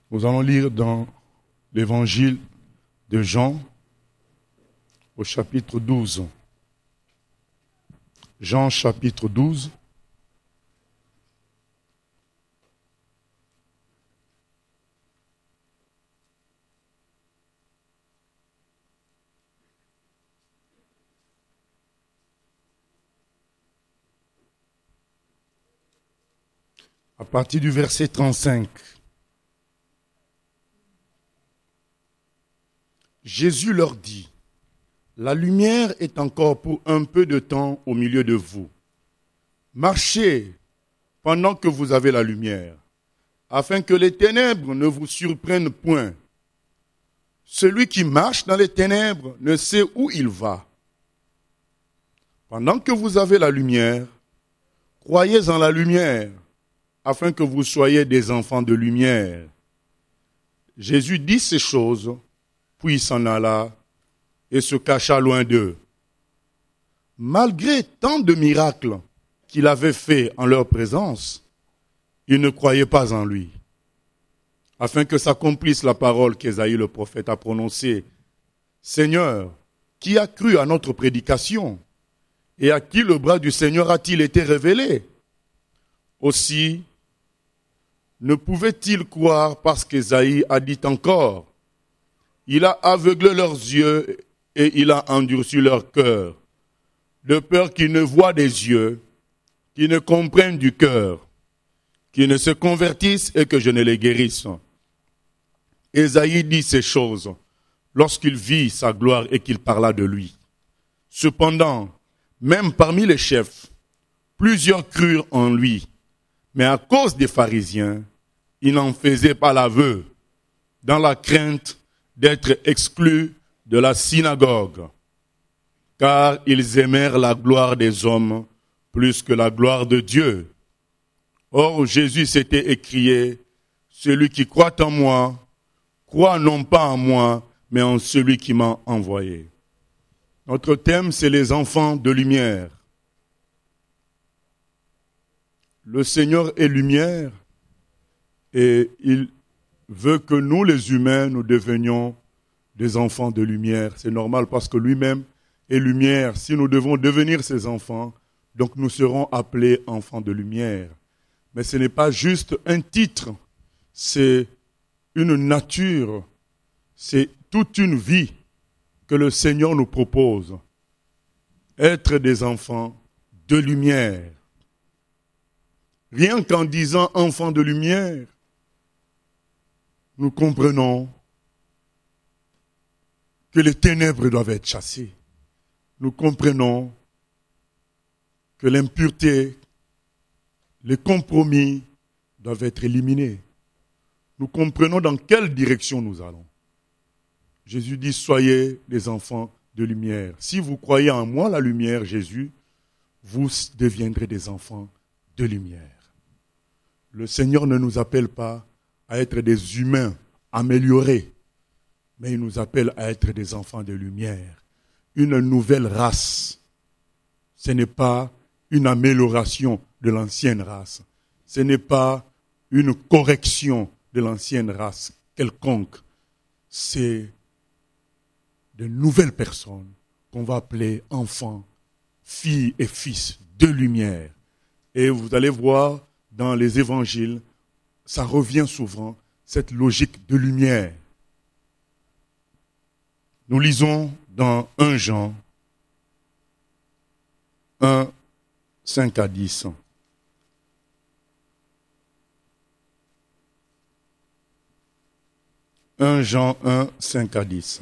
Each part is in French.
Nous allons lire dans l'évangile de Jean au chapitre 12. Jean chapitre 12. À partir du verset 35. Jésus leur dit, « La lumière est encore pour un peu de temps au milieu de vous. Marchez pendant que vous avez la lumière, afin que les ténèbres ne vous surprennent point. Celui qui marche dans les ténèbres ne sait où il va. Pendant que vous avez la lumière, croyez en la lumière, afin que vous soyez des enfants de lumière. » Jésus dit ces choses, puis il s'en alla et se cacha loin d'eux. Malgré tant de miracles qu'il avait faits en leur présence, ils ne croyaient pas en lui. Afin que s'accomplisse la parole qu'Ésaïe le prophète a prononcée. « Seigneur, qui a cru à notre prédication? Et à qui le bras du Seigneur a-t-il été révélé? » Aussi, ne pouvait-il croire parce qu'Ésaïe a dit encore, « Il a aveuglé leurs yeux et il a endurci leur cœur, de peur qu'ils ne voient des yeux, qu'ils ne comprennent du cœur, qu'ils ne se convertissent et que je ne les guérisse. » Ésaïe dit ces choses lorsqu'il vit sa gloire et qu'il parla de lui. Cependant, même parmi les chefs, plusieurs crurent en lui, mais à cause des pharisiens, ils n'en faisaient pas l'aveu, dans la crainte d'être exclus de la synagogue, car ils aimèrent la gloire des hommes plus que la gloire de Dieu. Or, Jésus s'était écrié, « Celui qui croit en moi, croit non pas en moi, mais en celui qui m'a envoyé. » Notre thème, c'est les enfants de lumière. Le Seigneur est lumière et il veut que nous, les humains, nous devenions des enfants de lumière. C'est normal parce que lui-même est lumière. Si nous devons devenir ses enfants, donc nous serons appelés enfants de lumière. Mais ce n'est pas juste un titre, c'est une nature, c'est toute une vie que le Seigneur nous propose. Être des enfants de lumière. Rien qu'en disant enfants de lumière, nous comprenons que les ténèbres doivent être chassées. Nous comprenons que l'impureté, les compromis doivent être éliminés. Nous comprenons dans quelle direction nous allons. Jésus dit, soyez des enfants de lumière. Si vous croyez en moi, la lumière, Jésus, vous deviendrez des enfants de lumière. Le Seigneur ne nous appelle pas à être des humains améliorés, mais il nous appelle à être des enfants de lumière. Une nouvelle race. Ce n'est pas une amélioration de l'ancienne race. Ce n'est pas une correction de l'ancienne race quelconque. C'est de nouvelles personnes qu'on va appeler enfants, filles et fils de lumière. Et vous allez voir dans les évangiles, ça revient souvent, cette logique de lumière. Nous lisons dans 1 Jean 1, 5 à 10. 1 Jean 1, 5 à 10.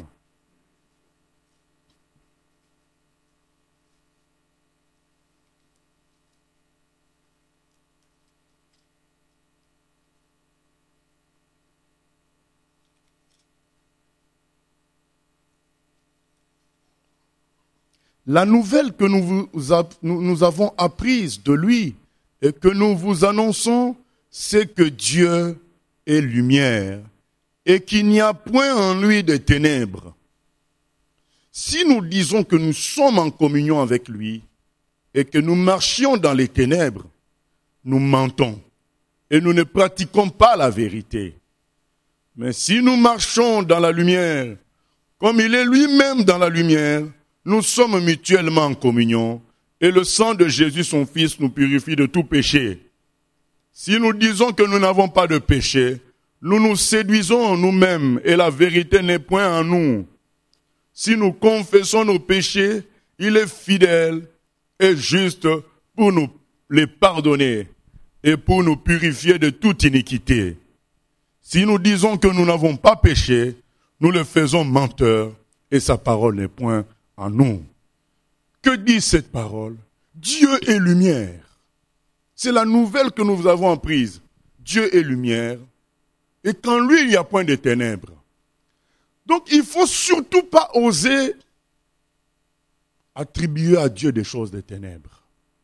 La nouvelle que nous avons apprise de lui et que nous vous annonçons, c'est que Dieu est lumière et qu'il n'y a point en lui de ténèbres. Si nous disons que nous sommes en communion avec lui et que nous marchions dans les ténèbres, nous mentons et nous ne pratiquons pas la vérité. Mais si nous marchons dans la lumière, comme il est lui-même dans la lumière, nous sommes mutuellement en communion, et le sang de Jésus, son Fils, nous purifie de tout péché. Si nous disons que nous n'avons pas de péché, nous nous séduisons nous-mêmes, et la vérité n'est point en nous. Si nous confessons nos péchés, il est fidèle et juste pour nous les pardonner et pour nous purifier de toute iniquité. Si nous disons que nous n'avons pas péché, nous le faisons menteur et sa parole n'est point en nous. Que dit cette parole? Dieu est lumière. C'est la nouvelle que nous avons apprise. Dieu est lumière et qu'en lui il n'y a point de ténèbres. Donc il ne faut surtout pas oser attribuer à Dieu des choses de ténèbres.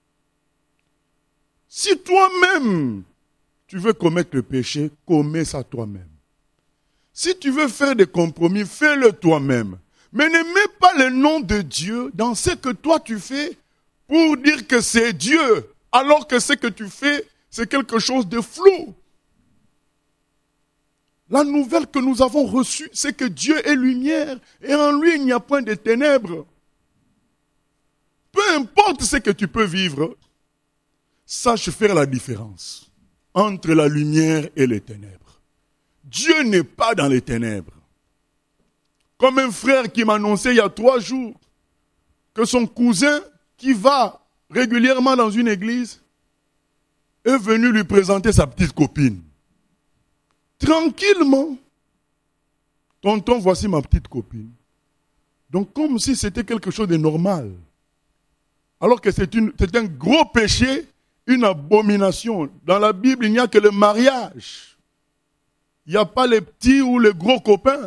Si toi-même tu veux commettre le péché, commets ça toi-même. Si tu veux faire des compromis, fais-le toi-même. Mais ne mets pas le nom de Dieu dans ce que toi tu fais pour dire que c'est Dieu, alors que ce que tu fais, c'est quelque chose de flou. La nouvelle que nous avons reçue, c'est que Dieu est lumière et en lui il n'y a point de ténèbres. Peu importe ce que tu peux vivre, sache faire la différence entre la lumière et les ténèbres. Dieu n'est pas dans les ténèbres. Comme un frère qui m'a annoncé il y a 3 jours que son cousin qui va régulièrement dans une église est venu lui présenter sa petite copine. Tranquillement. Tonton, voici ma petite copine. Donc comme si c'était quelque chose de normal. Alors que c'est un gros péché, une abomination. Dans la Bible, il n'y a que le mariage. Il n'y a pas les petits ou les gros copains.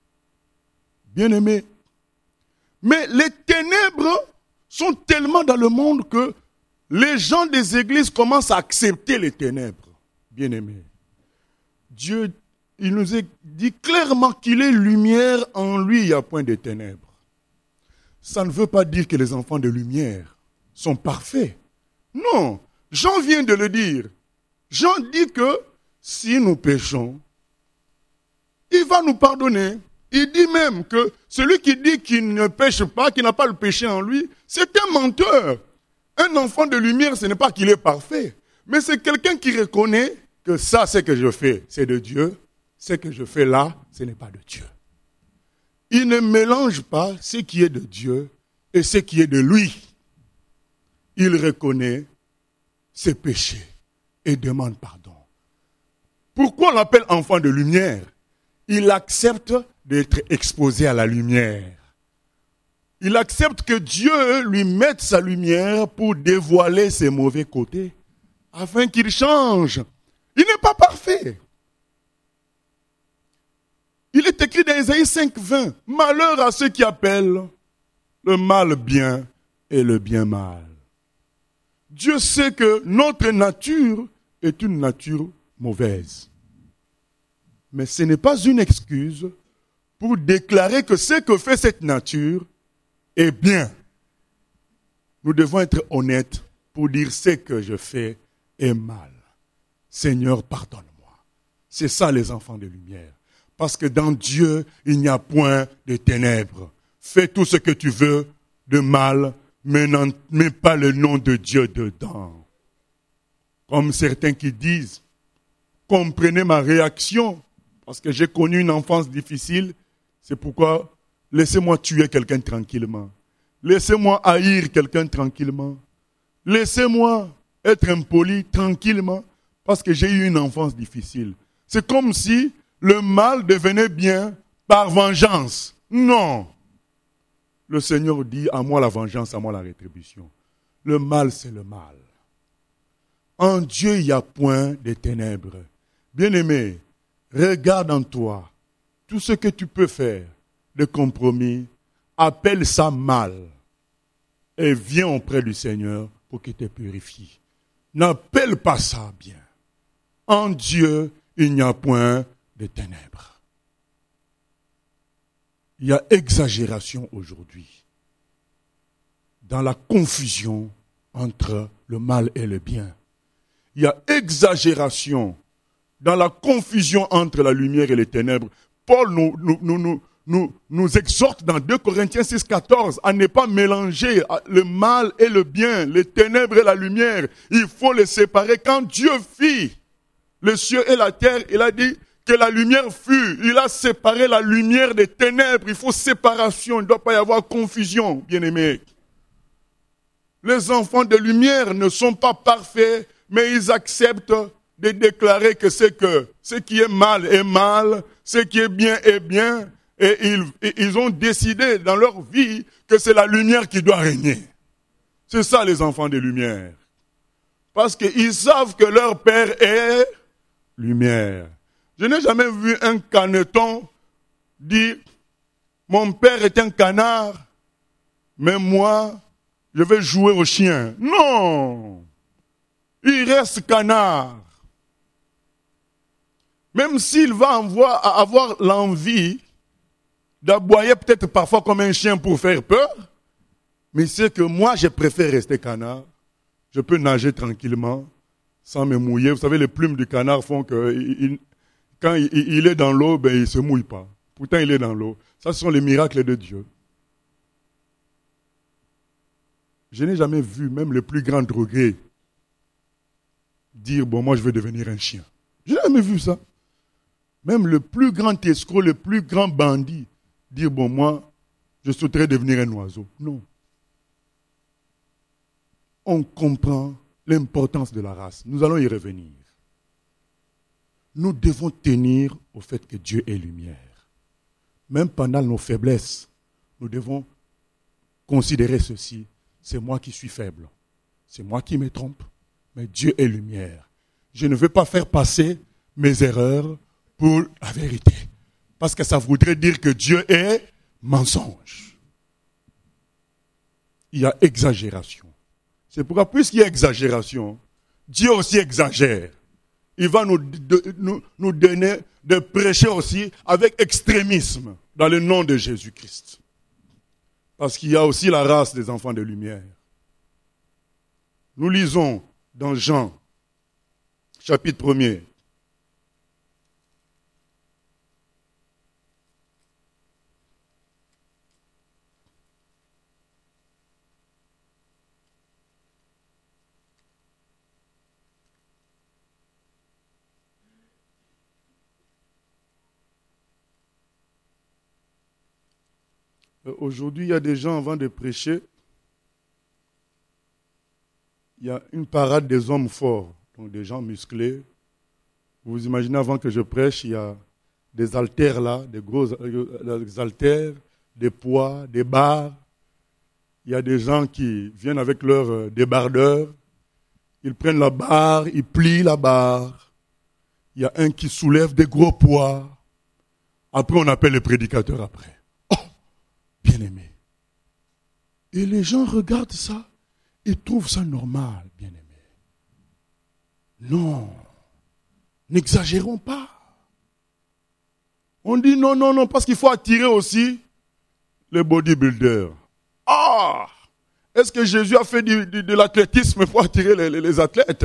Bien-aimés. Mais les ténèbres sont tellement dans le monde que les gens des églises commencent à accepter les ténèbres. Bien-aimés. Dieu, il nous a dit clairement qu'il est lumière, en lui il n'y a point de ténèbres. Ça ne veut pas dire que les enfants de lumière sont parfaits. Non, Jean vient de le dire. Jean dit que si nous péchons, il va nous pardonner. Il dit même que celui qui dit qu'il ne pêche pas, qu'il n'a pas le péché en lui, c'est un menteur. Un enfant de lumière, ce n'est pas qu'il est parfait, mais c'est quelqu'un qui reconnaît que ça, ce que je fais, c'est de Dieu. Ce que je fais là, ce n'est pas de Dieu. Il ne mélange pas ce qui est de Dieu et ce qui est de lui. Il reconnaît ses péchés et demande pardon. Pourquoi on l'appelle enfant de lumière? Il accepte d'être exposé à la lumière. Il accepte que Dieu lui mette sa lumière pour dévoiler ses mauvais côtés, afin qu'il change. Il n'est pas parfait. Il est écrit dans Ésaïe 5:20, « Malheur à ceux qui appellent le mal bien et le bien mal. » Dieu sait que notre nature est une nature mauvaise. Mais ce n'est pas une excuse pour déclarer que ce que fait cette nature est bien. Nous devons être honnêtes pour dire ce que je fais est mal. Seigneur, pardonne-moi. C'est ça les enfants de lumière. Parce que dans Dieu, il n'y a point de ténèbres. Fais tout ce que tu veux de mal, mais n'en mets pas le nom de Dieu dedans. Comme certains qui disent, comprenez ma réaction, parce que j'ai connu une enfance difficile, c'est pourquoi laissez-moi tuer quelqu'un tranquillement. Laissez-moi haïr quelqu'un tranquillement. Laissez-moi être impoli tranquillement, parce que j'ai eu une enfance difficile. C'est comme si le mal devenait bien par vengeance. Non. Le Seigneur dit, à moi la vengeance, à moi la rétribution. Le mal, c'est le mal. En Dieu, il n'y a point de ténèbres. Bien-aimé, regarde en toi tout ce que tu peux faire de compromis, appelle ça mal et viens auprès du Seigneur pour qu'il te purifie. N'appelle pas ça bien. En Dieu, il n'y a point de ténèbres. Il y a exagération aujourd'hui dans la confusion entre le mal et le bien. Il y a exagération dans la confusion entre la lumière et les ténèbres. Paul nous exhorte dans 2 Corinthiens 6, 14 à ne pas mélanger le mal et le bien, les ténèbres et la lumière. Il faut les séparer. Quand Dieu fit les cieux et la terre, il a dit que la lumière fut. Il a séparé la lumière des ténèbres. Il faut séparation. Il ne doit pas y avoir confusion, bien-aimés. Les enfants de lumière ne sont pas parfaits, mais ils acceptent de déclarer que ce qui est mal, ce qui est bien est bien. Et ils ont décidé dans leur vie que c'est la lumière qui doit régner. C'est ça les enfants de lumière. Parce qu'ils savent que leur père est lumière. Je n'ai jamais vu un caneton dire « Mon père est un canard, mais moi, je vais jouer au chien. » Non! Il reste canard. Même s'il va avoir l'envie d'aboyer peut-être parfois comme un chien pour faire peur, mais c'est que moi, je préfère rester canard. Je peux nager tranquillement, sans me mouiller. Vous savez, les plumes du canard font que quand il est dans l'eau, il ne se mouille pas. Pourtant, il est dans l'eau. Ça, ce sont les miracles de Dieu. Je n'ai jamais vu même le plus grand drogué dire, moi, je veux devenir un chien. Je n'ai jamais vu ça. Même le plus grand escroc, le plus grand bandit, dire, moi, je souhaiterais devenir un oiseau. Non. On comprend l'importance de la race. Nous allons y revenir. Nous devons tenir au fait que Dieu est lumière. Même pendant nos faiblesses, nous devons considérer ceci. C'est moi qui suis faible. C'est moi qui me trompe. Mais Dieu est lumière. Je ne veux pas faire passer mes erreurs pour la vérité. Parce que ça voudrait dire que Dieu est mensonge. Il y a exagération. C'est pourquoi, puisqu'il y a exagération, Dieu aussi exagère. Il va nous donner de prêcher aussi avec extrémisme dans le nom de Jésus-Christ. Parce qu'il y a aussi la race des enfants de lumière. Nous lisons dans Jean, chapitre 1er. Aujourd'hui, il y a des gens, avant de prêcher, il y a une parade des hommes forts, donc des gens musclés. Vous vous imaginez, avant que je prêche, il y a des haltères là, des gros haltères, des poids, des barres. Il y a des gens qui viennent avec leurs débardeurs. Ils prennent la barre, ils plient la barre. Il y a un qui soulève des gros poids. Après, on appelle les prédicateurs après. Bien-aimé. Et les gens regardent ça et trouvent ça normal, bien-aimé. Non, n'exagérons pas. On dit non, parce qu'il faut attirer aussi les bodybuilders. Est-ce que Jésus a fait de l'athlétisme pour attirer les athlètes?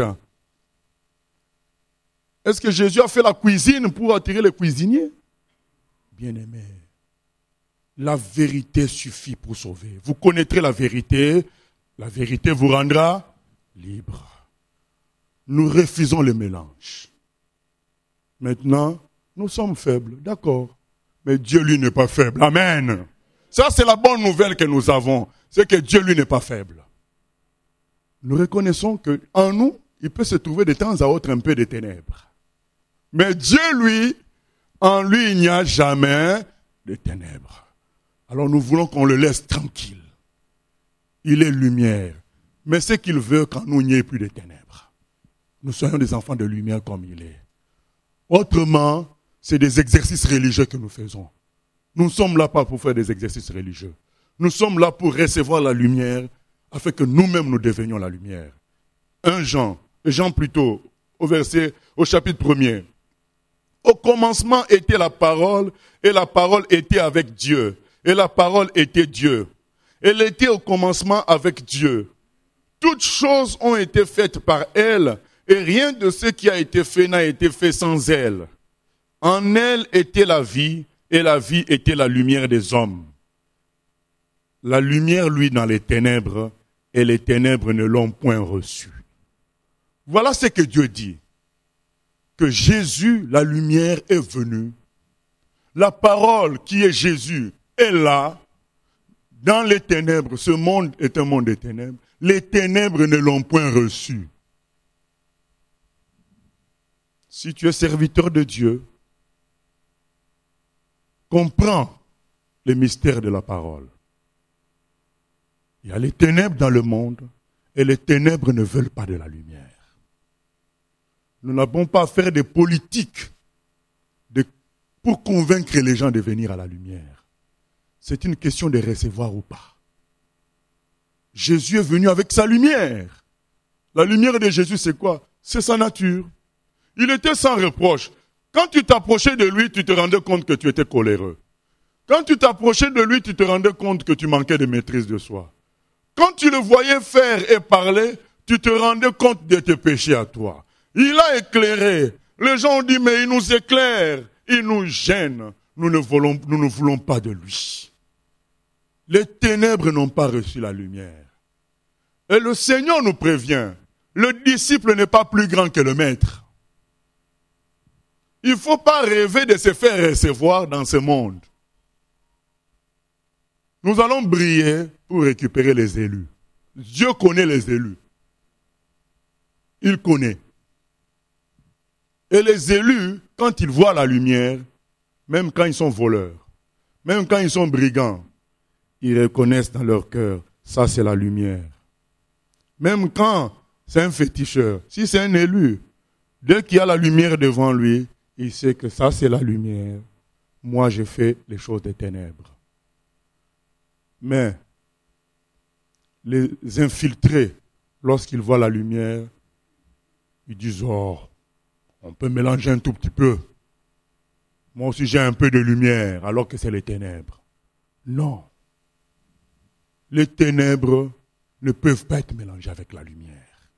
Est-ce que Jésus a fait la cuisine pour attirer les cuisiniers? Bien-aimé. La vérité suffit pour sauver. Vous connaîtrez la vérité vous rendra libre. Nous refusons le mélange. Maintenant, nous sommes faibles, d'accord. Mais Dieu, lui, n'est pas faible. Amen. Ça, c'est la bonne nouvelle que nous avons. C'est que Dieu, lui, n'est pas faible. Nous reconnaissons qu'en nous, il peut se trouver de temps à autre un peu de ténèbres. Mais Dieu, lui, en lui, il n'y a jamais de ténèbres. Alors nous voulons qu'on le laisse tranquille. Il est lumière. Mais ce qu'il veut qu'en nous, il n'y ait plus de ténèbres. Nous soyons des enfants de lumière comme il est. Autrement, c'est des exercices religieux que nous faisons. Nous ne sommes là pas pour faire des exercices religieux. Nous sommes là pour recevoir la lumière afin que nous-mêmes nous devenions la lumière. Jean plutôt, au chapitre 1er. Au commencement était la parole, et la parole était avec Dieu. Et la parole était Dieu. Elle était au commencement avec Dieu. Toutes choses ont été faites par elle, Et rien de ce qui a été fait n'a été fait sans elle. En elle était la vie, et la vie était la lumière des hommes. La lumière, lui, dans les ténèbres, et les ténèbres ne l'ont point reçue. Voilà ce que Dieu dit. Que Jésus, la lumière, est venue. La parole qui est Jésus est là. Dans les ténèbres, ce monde est un monde des ténèbres. Les ténèbres ne l'ont point reçu. Si tu es serviteur de Dieu, comprends les mystères de la parole. Il y a les ténèbres dans le monde et les ténèbres ne veulent pas de la lumière. Nous n'avons pas à faire des politiques pour convaincre les gens de venir à la lumière. C'est une question de recevoir ou pas. Jésus est venu avec sa lumière. La lumière de Jésus, c'est quoi? C'est sa nature. Il était sans reproche. Quand tu t'approchais de lui, tu te rendais compte que tu étais coléreux. Quand tu t'approchais de lui, tu te rendais compte que tu manquais de maîtrise de soi. Quand tu le voyais faire et parler, tu te rendais compte de tes péchés à toi. Il a éclairé. Les gens ont dit, mais il nous éclaire, il nous gêne. Nous ne voulons pas de lui. Les ténèbres n'ont pas reçu la lumière. Et le Seigneur nous prévient, le disciple n'est pas plus grand que le maître. Il ne faut pas rêver de se faire recevoir dans ce monde. Nous allons briller pour récupérer les élus. Dieu connaît les élus. Il connaît. Et les élus, quand ils voient la lumière, même quand ils sont voleurs, même quand ils sont brigands, ils reconnaissent dans leur cœur, ça c'est la lumière. Même quand c'est un féticheur, si c'est un élu, dès qu'il y a la lumière devant lui, il sait que ça c'est la lumière. Moi j'ai fait les choses des ténèbres. Mais les infiltrés, lorsqu'ils voient la lumière, ils disent, oh, on peut mélanger un tout petit peu. Moi aussi j'ai un peu de lumière, alors que c'est les ténèbres. Non. Les ténèbres ne peuvent pas être mélangées avec la lumière.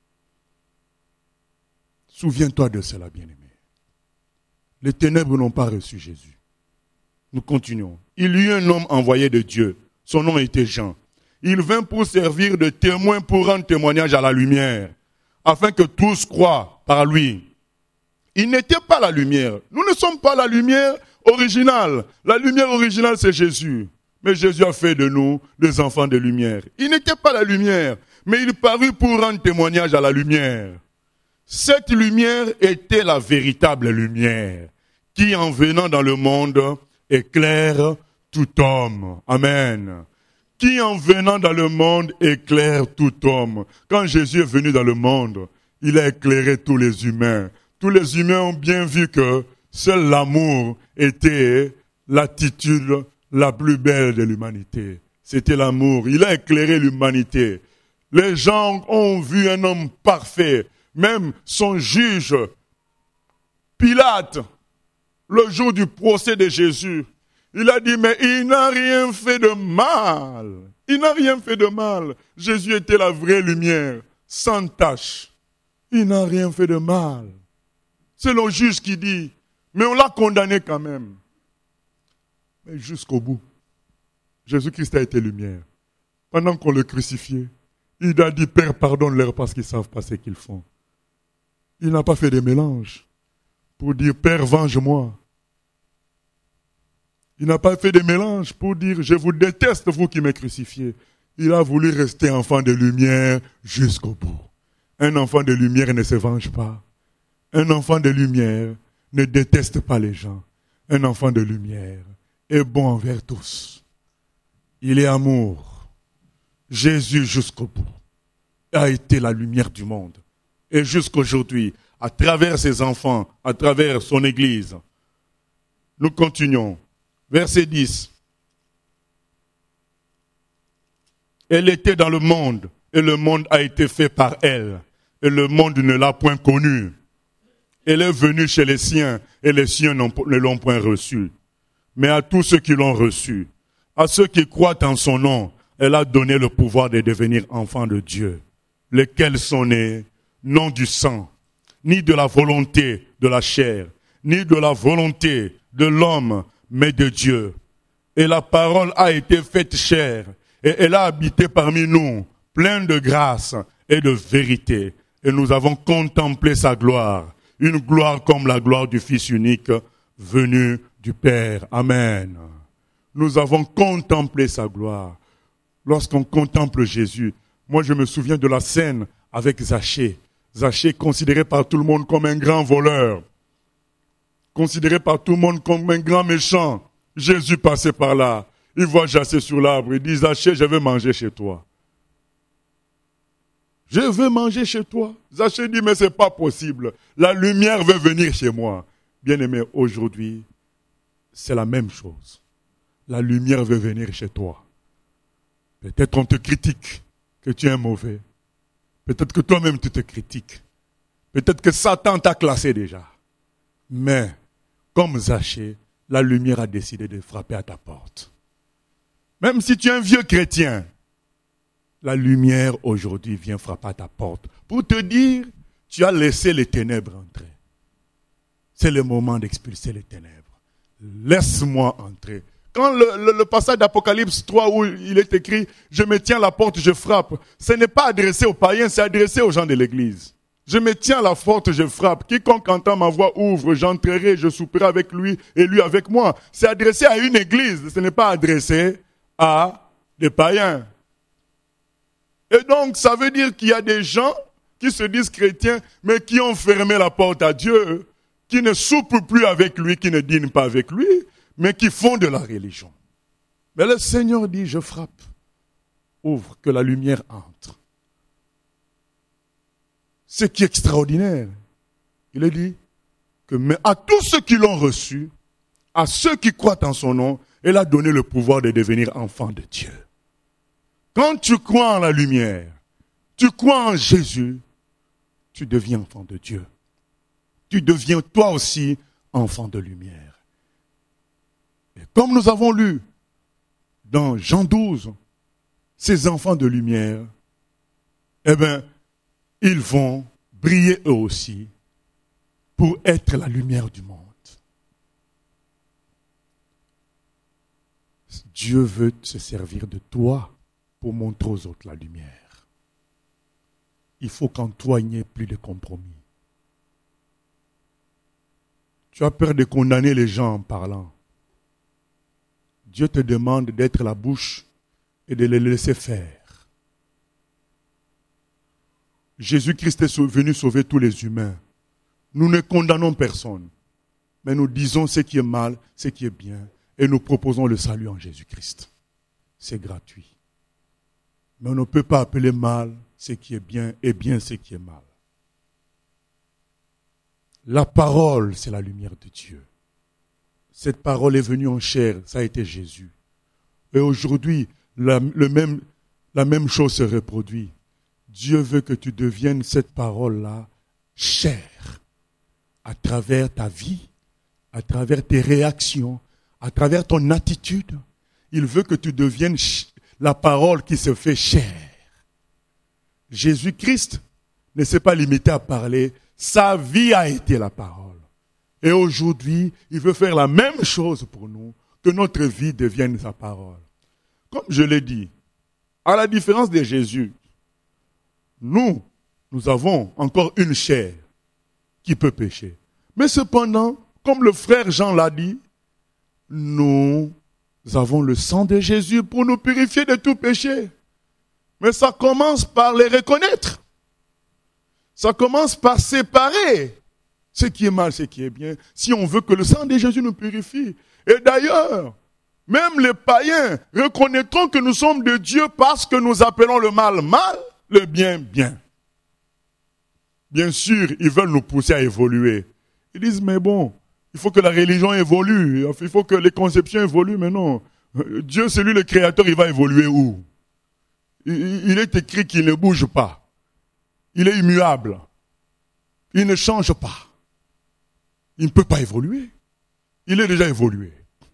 Souviens-toi de cela, bien-aimé. Les ténèbres n'ont pas reçu Jésus. Nous continuons. Il y eut un homme envoyé de Dieu. Son nom était Jean. Il vint pour servir de témoin pour rendre témoignage à la lumière, afin que tous croient par lui. Il n'était pas la lumière. Nous ne sommes pas la lumière originale. La lumière originale, c'est Jésus. Mais Jésus a fait de nous des enfants de lumière. Il n'était pas la lumière, mais il parut pour rendre témoignage à la lumière. Cette lumière était la véritable lumière, qui en venant dans le monde éclaire tout homme. Amen. Qui en venant dans le monde éclaire tout homme. Quand Jésus est venu dans le monde, il a éclairé tous les humains. Tous les humains ont bien vu que seul l'amour était l'attitude la plus belle de l'humanité. C'était l'amour. Il a éclairé l'humanité. Les gens ont vu un homme parfait. Même son juge, Pilate, le jour du procès de Jésus, il a dit, mais il n'a rien fait de mal. Il n'a rien fait de mal. Jésus était la vraie lumière, sans tache. Il n'a rien fait de mal. C'est le juge qui dit, mais on l'a condamné quand même. Mais jusqu'au bout, Jésus-Christ a été lumière. Pendant qu'on le crucifiait, il a dit, Père, pardonne-leur parce qu'ils ne savent pas ce qu'ils font. Il n'a pas fait de mélange pour dire, Père, venge-moi. Il n'a pas fait de mélange pour dire, je vous déteste, vous qui m'avez crucifié. Il a voulu rester enfant de lumière jusqu'au bout. Un enfant de lumière ne se venge pas. Un enfant de lumière ne déteste pas les gens. Un enfant de lumière est bon envers tous. Il est amour. Jésus jusqu'au bout a été la lumière du monde. Et jusqu'aujourd'hui, à travers ses enfants, à travers son Église, nous continuons. Verset 10. Elle était dans le monde, et le monde a été fait par elle, et le monde ne l'a point connue. Elle est venue chez les siens, et les siens ne l'ont point reçue. Mais à tous ceux qui l'ont reçue, à ceux qui croient en son nom, elle a donné le pouvoir de devenir enfants de Dieu, lesquels sont nés, non du sang, ni de la volonté de la chair, ni de la volonté de l'homme, mais de Dieu. Et la parole a été faite chair, et elle a habité parmi nous, pleine de grâce et de vérité. Et nous avons contemplé sa gloire, une gloire comme la gloire du Fils unique, venu du Père. Amen. Nous avons contemplé sa gloire. Lorsqu'on contemple Jésus, moi je me souviens de la scène avec Zachée. Zachée considéré par tout le monde comme un grand voleur, considéré par tout le monde comme un grand méchant. Jésus passait par là, il voit Zachée sur l'arbre, il dit Zachée, je veux manger chez toi. Je veux manger chez toi. Zachée dit mais c'est pas possible, la lumière veut venir chez moi. Bien-aimé, aujourd'hui, c'est la même chose. La lumière veut venir chez toi. Peut-être on te critique que tu es mauvais. Peut-être que toi-même tu te critiques. Peut-être que Satan t'a classé déjà. Mais, comme Zachée, la lumière a décidé de frapper à ta porte. Même si tu es un vieux chrétien, la lumière aujourd'hui vient frapper à ta porte pour te dire, tu as laissé les ténèbres entrer. C'est le moment d'expulser les ténèbres. Laisse-moi entrer. Quand le passage d'Apocalypse 3 où il est écrit « Je me tiens à la porte, je frappe », ce n'est pas adressé aux païens, c'est adressé aux gens de l'église. Je me tiens à la porte, je frappe. Quiconque entend ma voix ouvre, j'entrerai, je souperai avec lui et lui avec moi. C'est adressé à une église, ce n'est pas adressé à des païens. Et donc, ça veut dire qu'il y a des gens qui se disent chrétiens, mais qui ont fermé la porte à Dieu, qui ne soupent plus avec lui, qui ne dînent pas avec lui, mais qui font de la religion. Mais le Seigneur dit, je frappe. Ouvre, que la lumière entre. Ce qui est extraordinaire, il est dit que mais à tous ceux qui l'ont reçu, à ceux qui croient en son nom, il a donné le pouvoir de devenir enfants de Dieu. Quand tu crois en la lumière, tu crois en Jésus, tu deviens enfant de Dieu. Tu deviens toi aussi enfant de lumière. Et comme nous avons lu dans Jean 12, ces enfants de lumière, eh bien, ils vont briller eux aussi pour être la lumière du monde. Dieu veut se servir de toi pour montrer aux autres la lumière. Il faut qu'en toi, il n'y ait plus de compromis. Tu as peur de condamner les gens en parlant. Dieu te demande d'être la bouche et de les laisser faire. Jésus-Christ est venu sauver tous les humains. Nous ne condamnons personne, mais nous disons ce qui est mal, ce qui est bien, et nous proposons le salut en Jésus-Christ. C'est gratuit. Mais on ne peut pas appeler mal ce qui est bien et bien ce qui est mal. La parole, c'est la lumière de Dieu. Cette parole est venue en chair, ça a été Jésus. Et aujourd'hui, la même chose se reproduit. Dieu veut que tu deviennes cette parole-là chair, à travers ta vie, à travers tes réactions, à travers ton attitude. Il veut que tu deviennes la parole qui se fait chair. Jésus-Christ ne s'est pas limité à parler, sa vie a été la parole. Et aujourd'hui, il veut faire la même chose pour nous, que notre vie devienne sa parole. Comme je l'ai dit, à la différence de Jésus, nous avons encore une chair qui peut pécher. Mais cependant, comme le frère Jean l'a dit, nous avons le sang de Jésus pour nous purifier de tout péché. Mais ça commence par les reconnaître. Ça commence par séparer ce qui est mal, ce qui est bien, si on veut que le sang de Jésus nous purifie. Et d'ailleurs, même les païens reconnaîtront que nous sommes de Dieu parce que nous appelons le mal mal, le bien bien. Bien sûr, ils veulent nous pousser à évoluer. Ils disent, mais bon, il faut que la religion évolue, il faut que les conceptions évoluent, mais non. Dieu, c'est lui le créateur, il va évoluer où? Il est écrit qu'il ne bouge pas. Il est immuable. Il ne change pas. Il ne peut pas évoluer. Il est déjà évolué.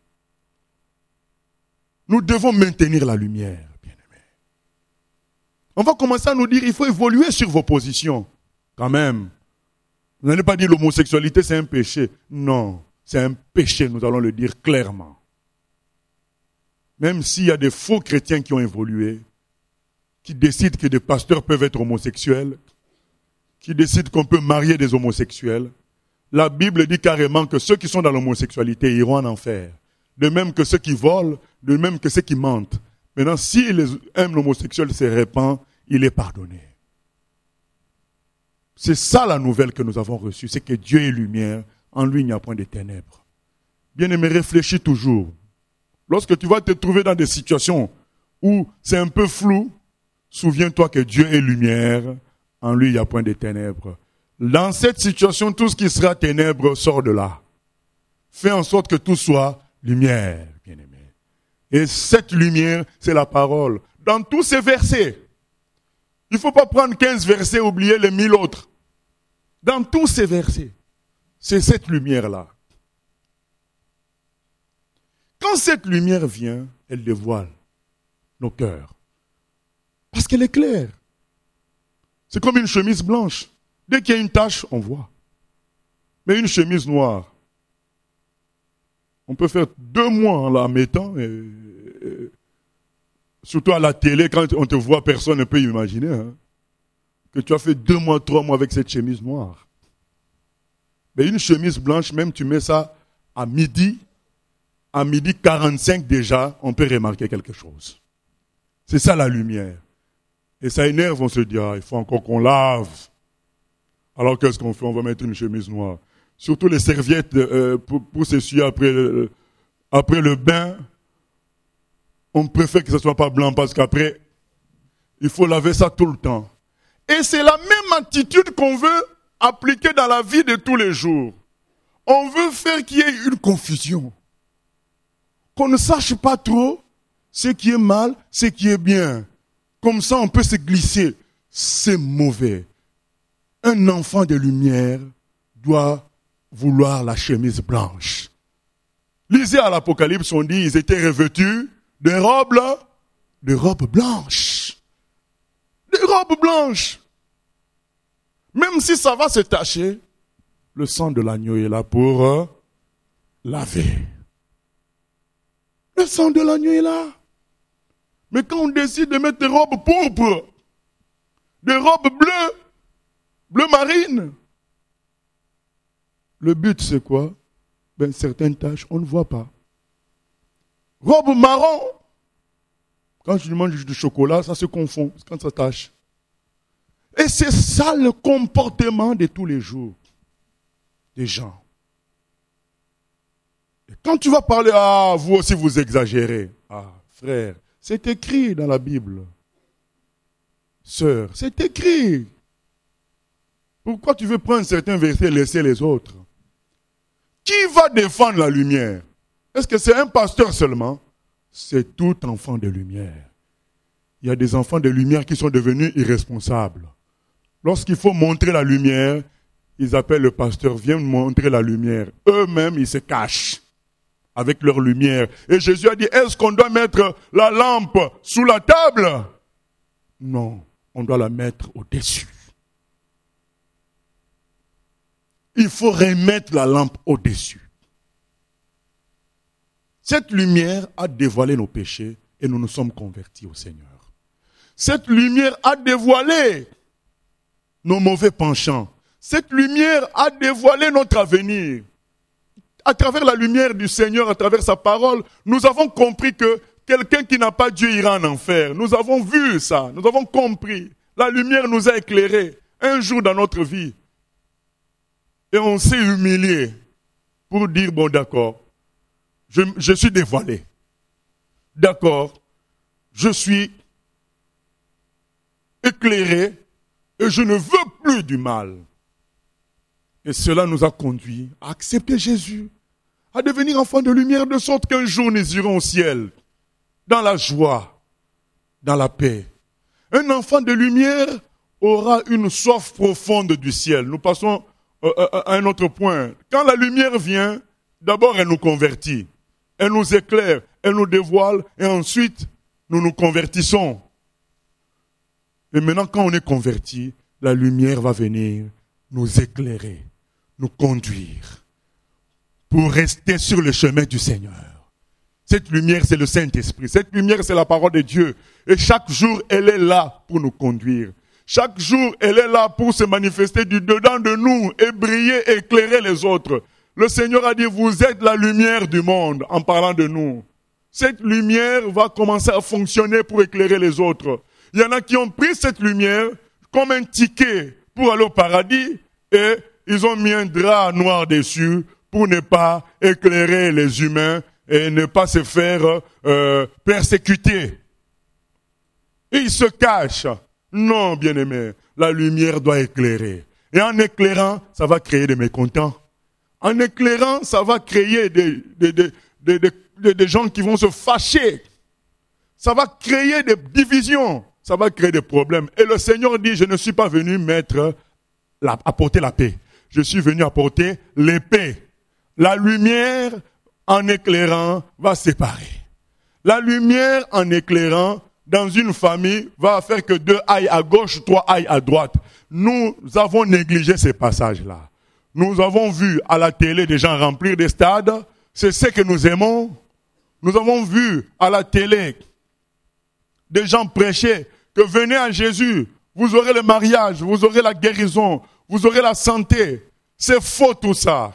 Nous devons maintenir la lumière, bien-aimés. On va commencer à nous dire, il faut évoluer sur vos positions. Quand même, Vous n'allez pas dire l'homosexualité c'est un péché. Non, c'est un péché, nous allons le dire clairement. Même s'il y a des faux chrétiens qui ont évolué, qui décident que des pasteurs peuvent être homosexuels, qui décident qu'on peut marier des homosexuels, la Bible dit carrément que ceux qui sont dans l'homosexualité iront en enfer. De même que ceux qui volent, de même que ceux qui mentent. Maintenant, si un homosexuel se répand, il est pardonné. C'est ça la nouvelle que nous avons reçue, c'est que Dieu est lumière, en lui il n'y a point de ténèbres. Bien-aimé, réfléchis toujours. Lorsque tu vas te trouver dans des situations où c'est un peu flou, souviens-toi que Dieu est lumière, en lui il n'y a point de ténèbres. Dans cette situation, tout ce qui sera ténèbres sort de là. Fais en sorte que tout soit lumière, bien-aimé. Et cette lumière, c'est la parole. Dans tous ces versets, il ne faut pas prendre 15 versets et oublier les 1000 autres. Dans tous ces versets, c'est cette lumière-là. Quand cette lumière vient, elle dévoile nos cœurs. Parce qu'elle est claire. C'est comme une chemise blanche. Dès qu'il y a une tache, on voit. Mais une chemise noire, on peut faire 2 mois en la mettant, surtout à la télé, quand on te voit, personne ne peut imaginer que tu as fait 2 mois, 3 mois avec cette chemise noire. Mais une chemise blanche, même tu mets ça à midi 45 déjà, on peut remarquer quelque chose. C'est ça la lumière. Et ça énerve, on se dit, il faut encore qu'on lave. Alors qu'est-ce qu'on fait? On va mettre une chemise noire. Surtout les serviettes pour s'essuyer après le bain. On préfère que ce ne soit pas blanc parce qu'après, il faut laver ça tout le temps. Et c'est la même attitude qu'on veut appliquer dans la vie de tous les jours. On veut faire qu'il y ait une confusion. Qu'on ne sache pas trop ce qui est mal, ce qui est bien. Comme ça, on peut se glisser. C'est mauvais. Un enfant de lumière doit vouloir la chemise blanche. Lisez à l'Apocalypse, on dit, ils étaient revêtus de robes blanches. Des robes blanches. Même si ça va se tacher, le sang de l'agneau est là pour laver. Le sang de l'agneau est là. Mais quand on décide de mettre des robes pourpres, des robes bleu marine, le but c'est quoi? Certaines taches, on ne voit pas. Robe marron, quand je mange du chocolat, ça se confond quand ça tache. Et c'est ça le comportement de tous les jours des gens. Et quand tu vas parler, vous aussi vous exagérez. Frère, c'est écrit dans la Bible. Sœur, c'est écrit. Pourquoi tu veux prendre certains versets et laisser les autres? Qui va défendre la lumière? Est-ce que c'est un pasteur seulement? C'est tout enfant de lumière. Il y a des enfants de lumière qui sont devenus irresponsables. Lorsqu'il faut montrer la lumière, ils appellent le pasteur, viens montrer la lumière. Eux-mêmes, ils se cachent avec leur lumière. Et Jésus a dit, est-ce qu'on doit mettre la lampe sous la table? Non, on doit la mettre au-dessus. Il faut remettre la lampe au-dessus. Cette lumière a dévoilé nos péchés et nous nous sommes convertis au Seigneur. Cette lumière a dévoilé nos mauvais penchants. Cette lumière a dévoilé notre avenir. À travers la lumière du Seigneur, à travers sa parole, nous avons compris que quelqu'un qui n'a pas Dieu ira en enfer. Nous avons vu ça, nous avons compris. La lumière nous a éclairés un jour dans notre vie. Et on s'est humilié pour dire, bon d'accord, je suis dévoilé. D'accord, je suis éclairé et je ne veux plus du mal. Et cela nous a conduits à accepter Jésus, à devenir enfants de lumière de sorte qu'un jour nous irons au ciel, dans la joie, dans la paix. Un enfant de lumière aura une soif profonde du ciel. Nous passons à un autre point. Quand la lumière vient, d'abord elle nous convertit, elle nous éclaire, elle nous dévoile et ensuite nous nous convertissons. Et maintenant quand on est converti, la lumière va venir nous éclairer, nous conduire pour rester sur le chemin du Seigneur. Cette lumière, c'est le Saint-Esprit. Cette lumière, c'est la parole de Dieu. Et chaque jour, elle est là pour nous conduire. Chaque jour, elle est là pour se manifester du dedans de nous et briller, éclairer les autres. Le Seigneur a dit, vous êtes la lumière du monde en parlant de nous. Cette lumière va commencer à fonctionner pour éclairer les autres. Il y en a qui ont pris cette lumière comme un ticket pour aller au paradis et ils ont mis un drap noir dessus pour ne pas éclairer les humains et ne pas se faire persécuter. Et ils se cachent. Non, bien-aimé, la lumière doit éclairer. Et en éclairant, ça va créer des mécontents. En éclairant, ça va créer des gens qui vont se fâcher. Ça va créer des divisions. Ça va créer des problèmes. Et le Seigneur dit, je ne suis pas venu apporter la paix. Je suis venu apporter l'épée. La lumière, en éclairant, va séparer. La lumière, en éclairant, dans une famille, va faire que 2 aillent à gauche, 3 aillent à droite. Nous avons négligé ces passages-là. Nous avons vu à la télé des gens remplir des stades. C'est ce que nous aimons. Nous avons vu à la télé des gens prêcher que venez à Jésus, vous aurez le mariage, vous aurez la guérison, vous aurez la santé. C'est faux tout ça.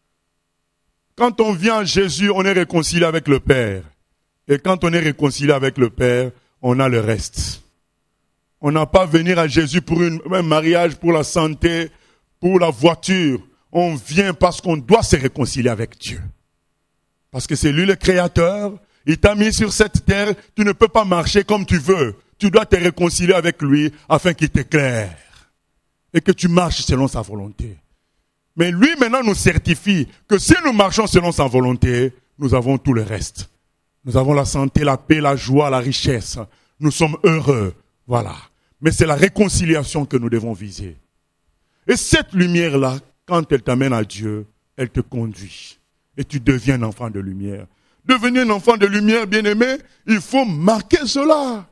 Quand on vient à Jésus, on est réconcilié avec le Père. Et quand on est réconcilié avec le Père, on a le reste. On n'a pas à venir à Jésus pour un mariage, pour la santé, pour la voiture. On vient parce qu'on doit se réconcilier avec Dieu. Parce que c'est lui le Créateur. Il t'a mis sur cette terre. Tu ne peux pas marcher comme tu veux. Tu dois te réconcilier avec lui afin qu'il t'éclaire. Et que tu marches selon sa volonté. Mais lui maintenant nous certifie que si nous marchons selon sa volonté, nous avons tout le reste. Nous avons la santé, la paix, la joie, la richesse. Nous sommes heureux. Voilà. Mais c'est la réconciliation que nous devons viser. Et cette lumière-là, quand elle t'amène à Dieu, elle te conduit. Et tu deviens un enfant de lumière. Devenir un enfant de lumière, bien-aimé, il faut marquer cela.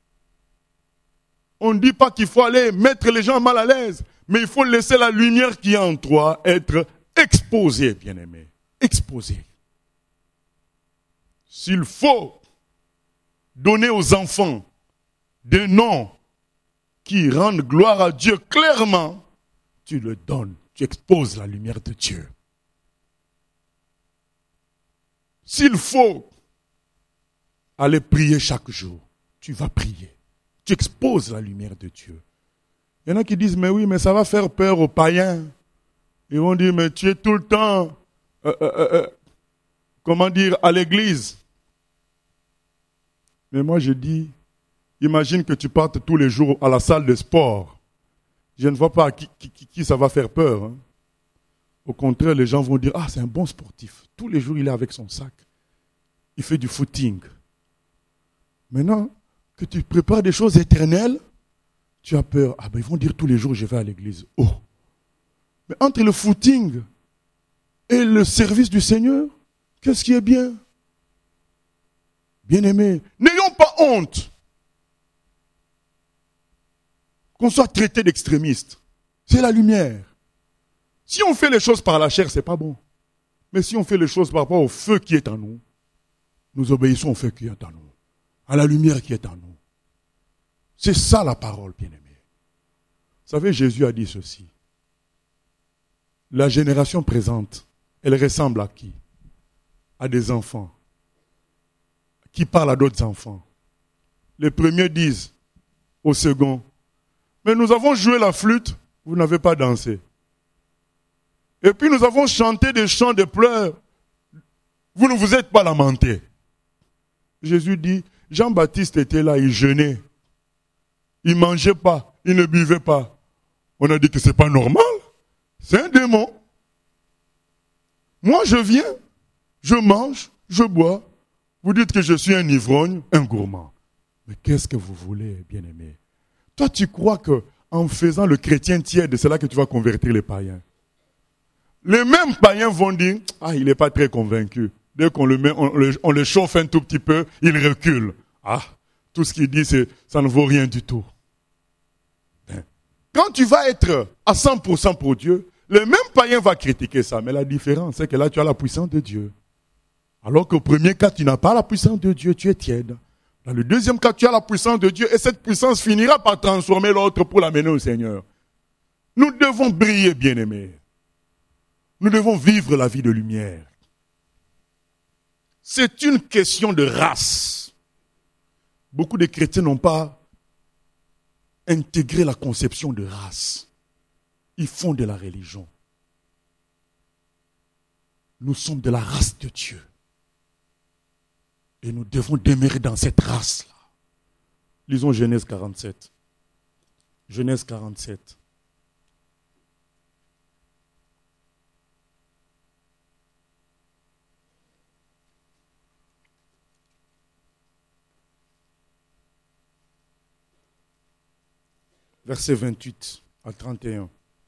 On ne dit pas qu'il faut aller mettre les gens mal à l'aise, mais il faut laisser la lumière qui est en toi être exposée, bien-aimé. Exposée. S'il faut donner aux enfants des noms qui rendent gloire à Dieu clairement, tu le donnes, tu exposes la lumière de Dieu. S'il faut aller prier chaque jour, tu vas prier. Tu exposes la lumière de Dieu. Il y en a qui disent, mais oui, mais ça va faire peur aux païens. Ils vont dire, mais tu es tout le temps, à l'église. Mais moi je dis, imagine que tu partes tous les jours à la salle de sport. Je ne vois pas à qui ça va faire peur. Hein. Au contraire, les gens vont dire, ah, c'est un bon sportif. Tous les jours, il est avec son sac. Il fait du footing. Maintenant, que tu prépares des choses éternelles, tu as peur. Ah ben, ils vont dire tous les jours, je vais à l'église. Oh. Mais entre le footing et le service du Seigneur, qu'est-ce qui est bien? Bien-aimés, n'ayons pas honte qu'on soit traité d'extrémiste. C'est la lumière. Si on fait les choses par la chair, c'est pas bon. Mais si on fait les choses par rapport au feu qui est en nous, nous obéissons au feu qui est en nous, à la lumière qui est en nous. C'est ça la parole, bien-aimé. Vous savez, Jésus a dit ceci. La génération présente, elle ressemble à qui? À des enfants qui parlent à d'autres enfants. Les premiers disent au second, mais nous avons joué la flûte, vous n'avez pas dansé. Et puis nous avons chanté des chants de pleurs, vous ne vous êtes pas lamentés. Jésus dit, Jean-Baptiste était là, il jeûnait. Il ne mangeait pas, il ne buvait pas. On a dit que ce n'est pas normal. C'est un démon. Moi je viens, je mange, je bois. Vous dites que je suis un ivrogne, un gourmand. Mais qu'est-ce que vous voulez, bien-aimé? Toi tu crois que en faisant le chrétien tiède, c'est là que tu vas convertir les païens. Les mêmes païens vont dire, ah, il n'est pas très convaincu. Dès qu'on le met, on le chauffe un tout petit peu, il recule. Ah, tout ce qu'il dit, ça ne vaut rien du tout. Quand tu vas être à 100% pour Dieu, le même païen va critiquer ça. Mais la différence, c'est que là, tu as la puissance de Dieu. Alors qu'au premier cas, tu n'as pas la puissance de Dieu, tu es tiède. Dans le deuxième cas, tu as la puissance de Dieu et cette puissance finira par transformer l'autre pour l'amener au Seigneur. Nous devons briller, bien-aimés. Nous devons vivre la vie de lumière. C'est une question de race. Beaucoup de chrétiens n'ont pas intégré la conception de race. Ils font de la religion. Nous sommes de la race de Dieu. Et nous devons demeurer dans cette race-là. Lisons Genèse 47. Genèse 47. Versets 28 à 31.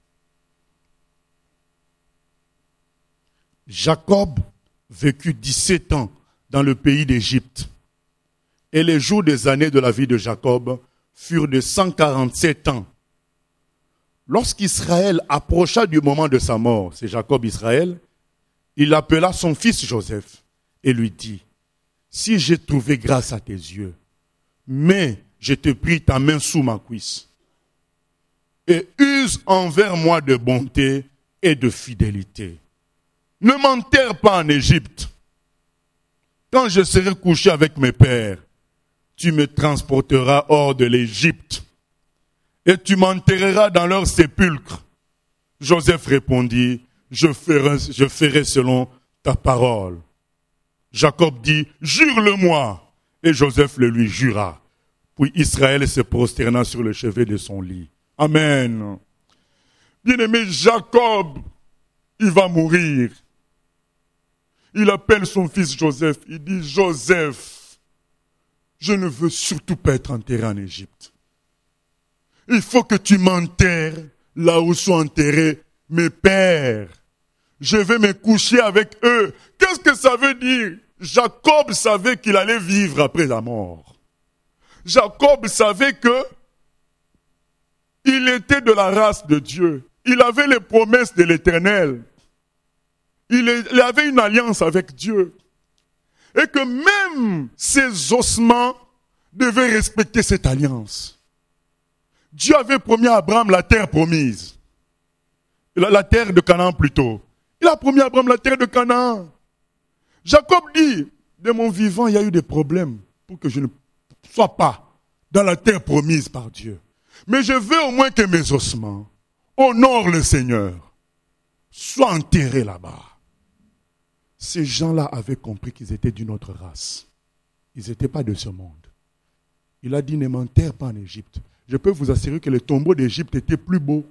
Jacob vécut 17 ans dans le pays d'Égypte. Et les jours des années de la vie de Jacob furent de 147 ans. Lorsqu'Israël approcha du moment de sa mort, c'est Jacob Israël, il appela son fils Joseph et lui dit, « Si j'ai trouvé grâce à tes yeux, mais je te prie ta main sous ma cuisse, et use envers moi de bonté et de fidélité. Ne m'enterre pas en Égypte. Quand je serai couché avec mes pères, tu me transporteras hors de l'Égypte et tu m'enterreras dans leur sépulcre. » Joseph répondit, je ferai selon ta parole. Jacob dit, jure-le-moi. Et Joseph le lui jura. Puis Israël se prosterna sur le chevet de son lit. Amen. Bien-aimé, Jacob, il va mourir. Il appelle son fils Joseph. Il dit, Joseph, je ne veux surtout pas être enterré en Égypte. Il faut que tu m'enterres là où sont enterrés mes pères. Je vais me coucher avec eux. Qu'est-ce que ça veut dire? Jacob savait qu'il allait vivre après la mort. Jacob savait que il était de la race de Dieu. Il avait les promesses de l'Éternel. Il avait une alliance avec Dieu. Et que même ses ossements devaient respecter cette alliance. Dieu avait promis à Abraham la terre promise. La terre de Canaan plutôt. Il a promis à Abraham la terre de Canaan. Jacob dit, de mon vivant, il y a eu des problèmes pour que je ne sois pas dans la terre promise par Dieu. Mais je veux au moins que mes ossements honorent le Seigneur, soient enterrés là-bas. Ces gens-là avaient compris qu'ils étaient d'une autre race. Ils n'étaient pas de ce monde. Il a dit, ne m'enterre pas en Égypte. Je peux vous assurer que les tombeaux d'Égypte étaient plus beaux,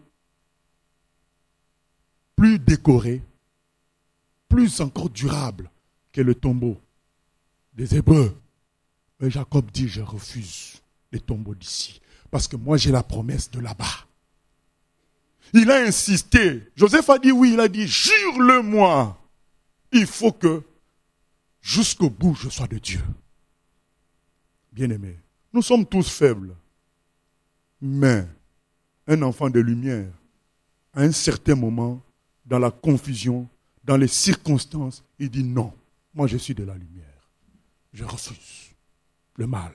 plus décorés, plus encore durables que le tombeau des Hébreux. Mais Jacob dit, je refuse les tombeaux d'ici. Parce que moi, j'ai la promesse de là-bas. Il a insisté. Joseph a dit oui, il a dit, jure-le-moi. Il faut que, jusqu'au bout, je sois de Dieu. Bien-aimés, nous sommes tous faibles. Mais, un enfant de lumière, à un certain moment, dans la confusion, dans les circonstances, il dit non, moi je suis de la lumière. Je refuse le mal.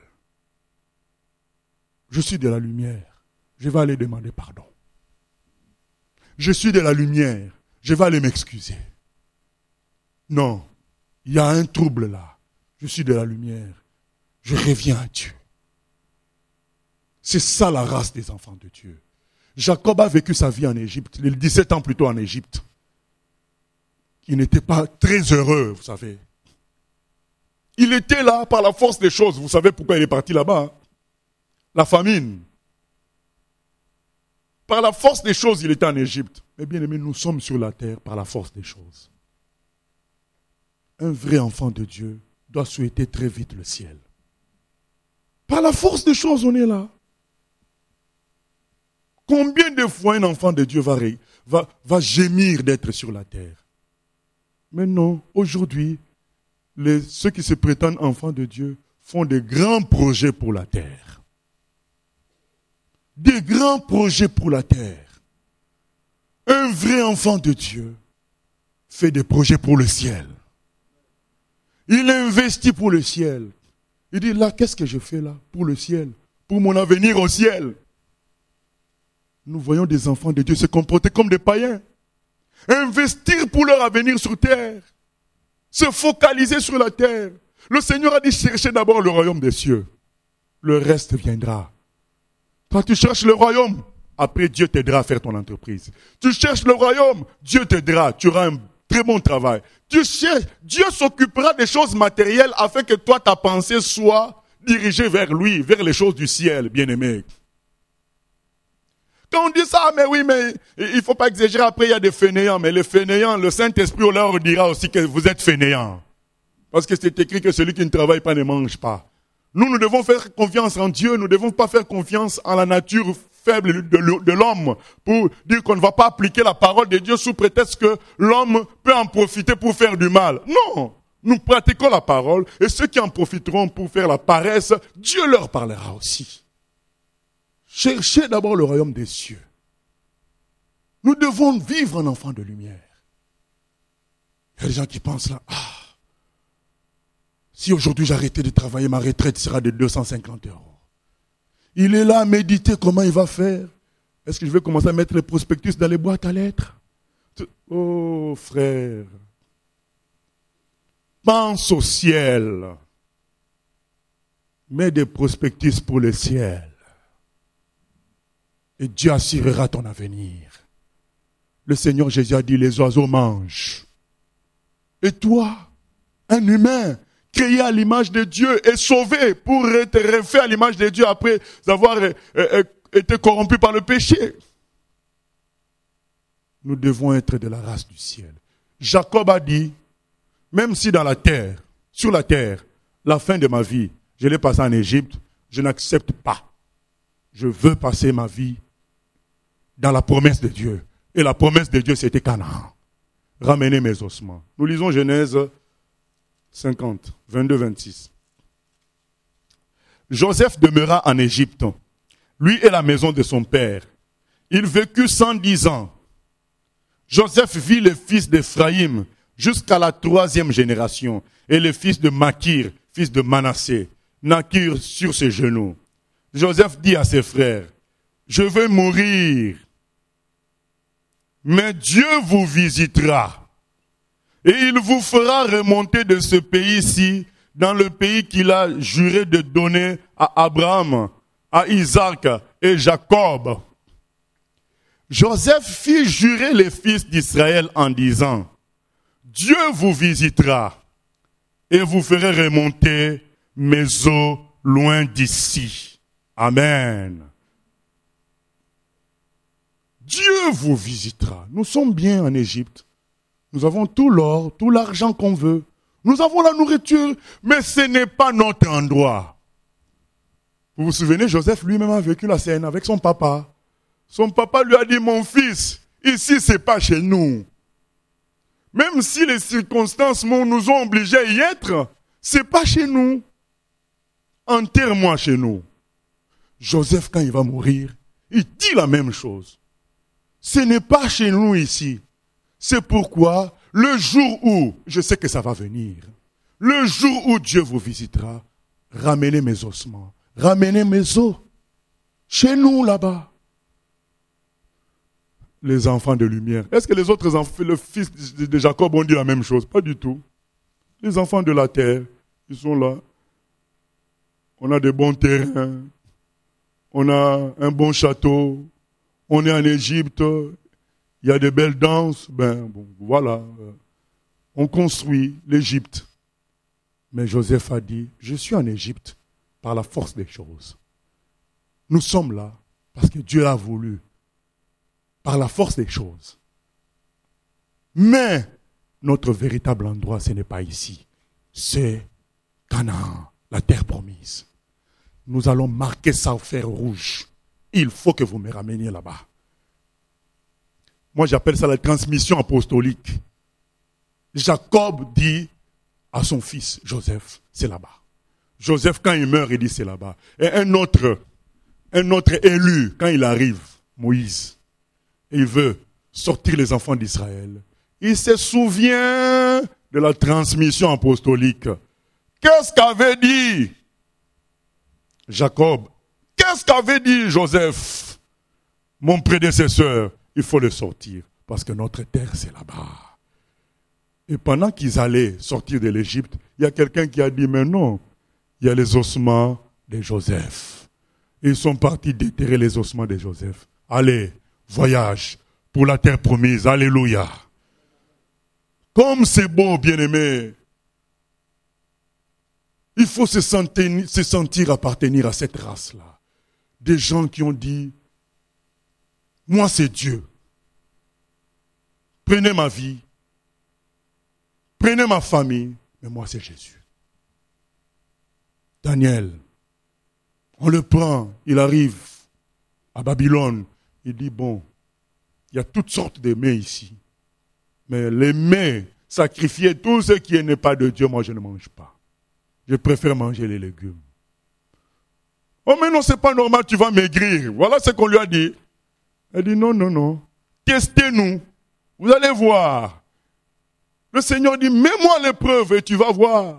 Je suis de la lumière. Je vais aller demander pardon. Je suis de la lumière. Je vais aller m'excuser. Non, il y a un trouble là. Je suis de la lumière. Je reviens à Dieu. C'est ça la race des enfants de Dieu. Jacob a vécu sa vie en Égypte, 17 ans plus tôt en Égypte. Il n'était pas très heureux, vous savez. Il était là par la force des choses. Vous savez pourquoi il est parti là-bas? La famine. Par la force des choses, il était en Égypte. Mais bien aimé, nous sommes sur la terre par la force des choses. Un vrai enfant de Dieu doit souhaiter très vite le ciel. Par la force des choses, on est là. Combien de fois un enfant de Dieu va gémir d'être sur la terre? Mais non, aujourd'hui, ceux qui se prétendent enfants de Dieu font de grands projets pour la terre. des grands projets pour la terre. Un vrai enfant de Dieu fait des projets pour le ciel. Il investit pour le ciel. Il dit là, qu'est-ce que je fais là pour le ciel? Pour mon avenir au ciel. Nous voyons des enfants de Dieu se comporter comme des païens. Investir pour leur avenir sur terre. Se focaliser sur la terre. Le Seigneur a dit cherchez d'abord le royaume des cieux. Le reste viendra. Toi tu cherches le royaume, après Dieu t'aidera à faire ton entreprise. Tu cherches le royaume, Dieu t'aidera, tu auras un très bon travail. Tu cherches, Dieu s'occupera des choses matérielles afin que toi ta pensée soit dirigée vers lui, vers les choses du ciel, bien-aimé. Quand on dit ça, mais oui, mais il faut pas exagérer, après il y a des fainéants, mais les fainéants, le Saint-Esprit leur dira aussi que vous êtes fainéants. Parce que c'est écrit que celui qui ne travaille pas ne mange pas. Nous devons faire confiance en Dieu, nous ne devons pas faire confiance en la nature faible de l'homme pour dire qu'on ne va pas appliquer la parole de Dieu sous prétexte que l'homme peut en profiter pour faire du mal. Non, nous pratiquons la parole et ceux qui en profiteront pour faire la paresse, Dieu leur parlera aussi. Cherchez d'abord le royaume des cieux. Nous devons vivre en enfant de lumière. Il y a des gens qui pensent là, si aujourd'hui j'arrêtais de travailler, ma retraite sera de 250 €. Il est là à méditer comment il va faire. Est-ce que je vais commencer à mettre les prospectus dans les boîtes à lettres? Oh frère, pense au ciel. Mets des prospectus pour le ciel. Et Dieu assurera ton avenir. Le Seigneur Jésus a dit, les oiseaux mangent. Et toi, un humain, créé à l'image de Dieu et sauvé pour être refait à l'image de Dieu après avoir été corrompu par le péché. Nous devons être de la race du ciel. Jacob a dit, même si dans la terre, sur la terre, la fin de ma vie, je l'ai passé en Égypte, je n'accepte pas. Je veux passer ma vie dans la promesse de Dieu. Et la promesse de Dieu, c'était Canaan. Ramenez mes ossements. Nous lisons Genèse 50, 22-26. Joseph demeura en Égypte, lui et la maison de son père. Il vécut 110 ans. Joseph vit les fils d'Éphraïm jusqu'à la 3e génération et les fils de Makir, fils de Manassé, naquirent sur ses genoux. Joseph dit à ses frères, je vais mourir, mais Dieu vous visitera. Et il vous fera remonter de ce pays-ci dans le pays qu'il a juré de donner à Abraham, à Isaac et Jacob. Joseph fit jurer les fils d'Israël en disant, Dieu vous visitera et vous ferez remonter mes eaux loin d'ici. Amen. Dieu vous visitera. Nous sommes bien en Égypte. Nous avons tout l'or, tout l'argent qu'on veut. Nous avons la nourriture, mais ce n'est pas notre endroit. Vous vous souvenez, Joseph lui-même a vécu la scène avec son papa. Son papa lui a dit, mon fils, ici c'est pas chez nous. Même si les circonstances nous ont obligés à y être, c'est pas chez nous. Enterre-moi chez nous. Joseph, quand il va mourir, il dit la même chose. Ce n'est pas chez nous ici. C'est pourquoi, le jour où, je sais que ça va venir, le jour où Dieu vous visitera, ramenez mes ossements, ramenez mes os, chez nous là-bas. Les enfants de lumière. Est-ce que les autres enfants, le fils de Jacob ont dit la même chose? Pas du tout. Les enfants de la terre, ils sont là. On a des bons terrains, on a un bon château, on est en Égypte, il y a de belles danses, voilà. On construit l'Égypte. Mais Joseph a dit, je suis en Égypte par la force des choses. Nous sommes là parce que Dieu a voulu, par la force des choses. Mais notre véritable endroit, ce n'est pas ici. C'est Canaan, la terre promise. Nous allons marquer ça au fer rouge. Il faut que vous me rameniez là-bas. Moi, j'appelle ça la transmission apostolique. Jacob dit à son fils, Joseph, c'est là-bas. Joseph, quand il meurt, il dit c'est là-bas. Et un autre un autre élu, quand il arrive, Moïse, et il veut sortir les enfants d'Israël, il se souvient de la transmission apostolique. Qu'est-ce qu'avait dit Jacob? Qu'est-ce qu'avait dit Joseph? Mon prédécesseur, il faut le sortir, parce que notre terre, c'est là-bas. Et pendant qu'ils allaient sortir de l'Égypte, il y a quelqu'un qui a dit, mais non, il y a les ossements de Joseph. Et ils sont partis déterrer les ossements de Joseph. Allez, voyage pour la terre promise, alléluia. Comme c'est beau, bien-aimé. Il faut se sentir appartenir à cette race-là. Des gens qui ont dit, moi c'est Dieu. Prenez ma vie. Prenez ma famille. Mais moi c'est Jésus. Daniel, on le prend, il arrive à Babylone. Il dit, bon, il y a toutes sortes de mets ici. Mais les mets sacrifier tout ce qui n'est pas de Dieu, moi je ne mange pas. Je préfère manger les légumes. Oh mais non, c'est pas normal, tu vas maigrir. Voilà ce qu'on lui a dit. Elle dit non, non, non. Testez-nous. Vous allez voir. Le Seigneur dit, mets-moi l'épreuve et tu vas voir.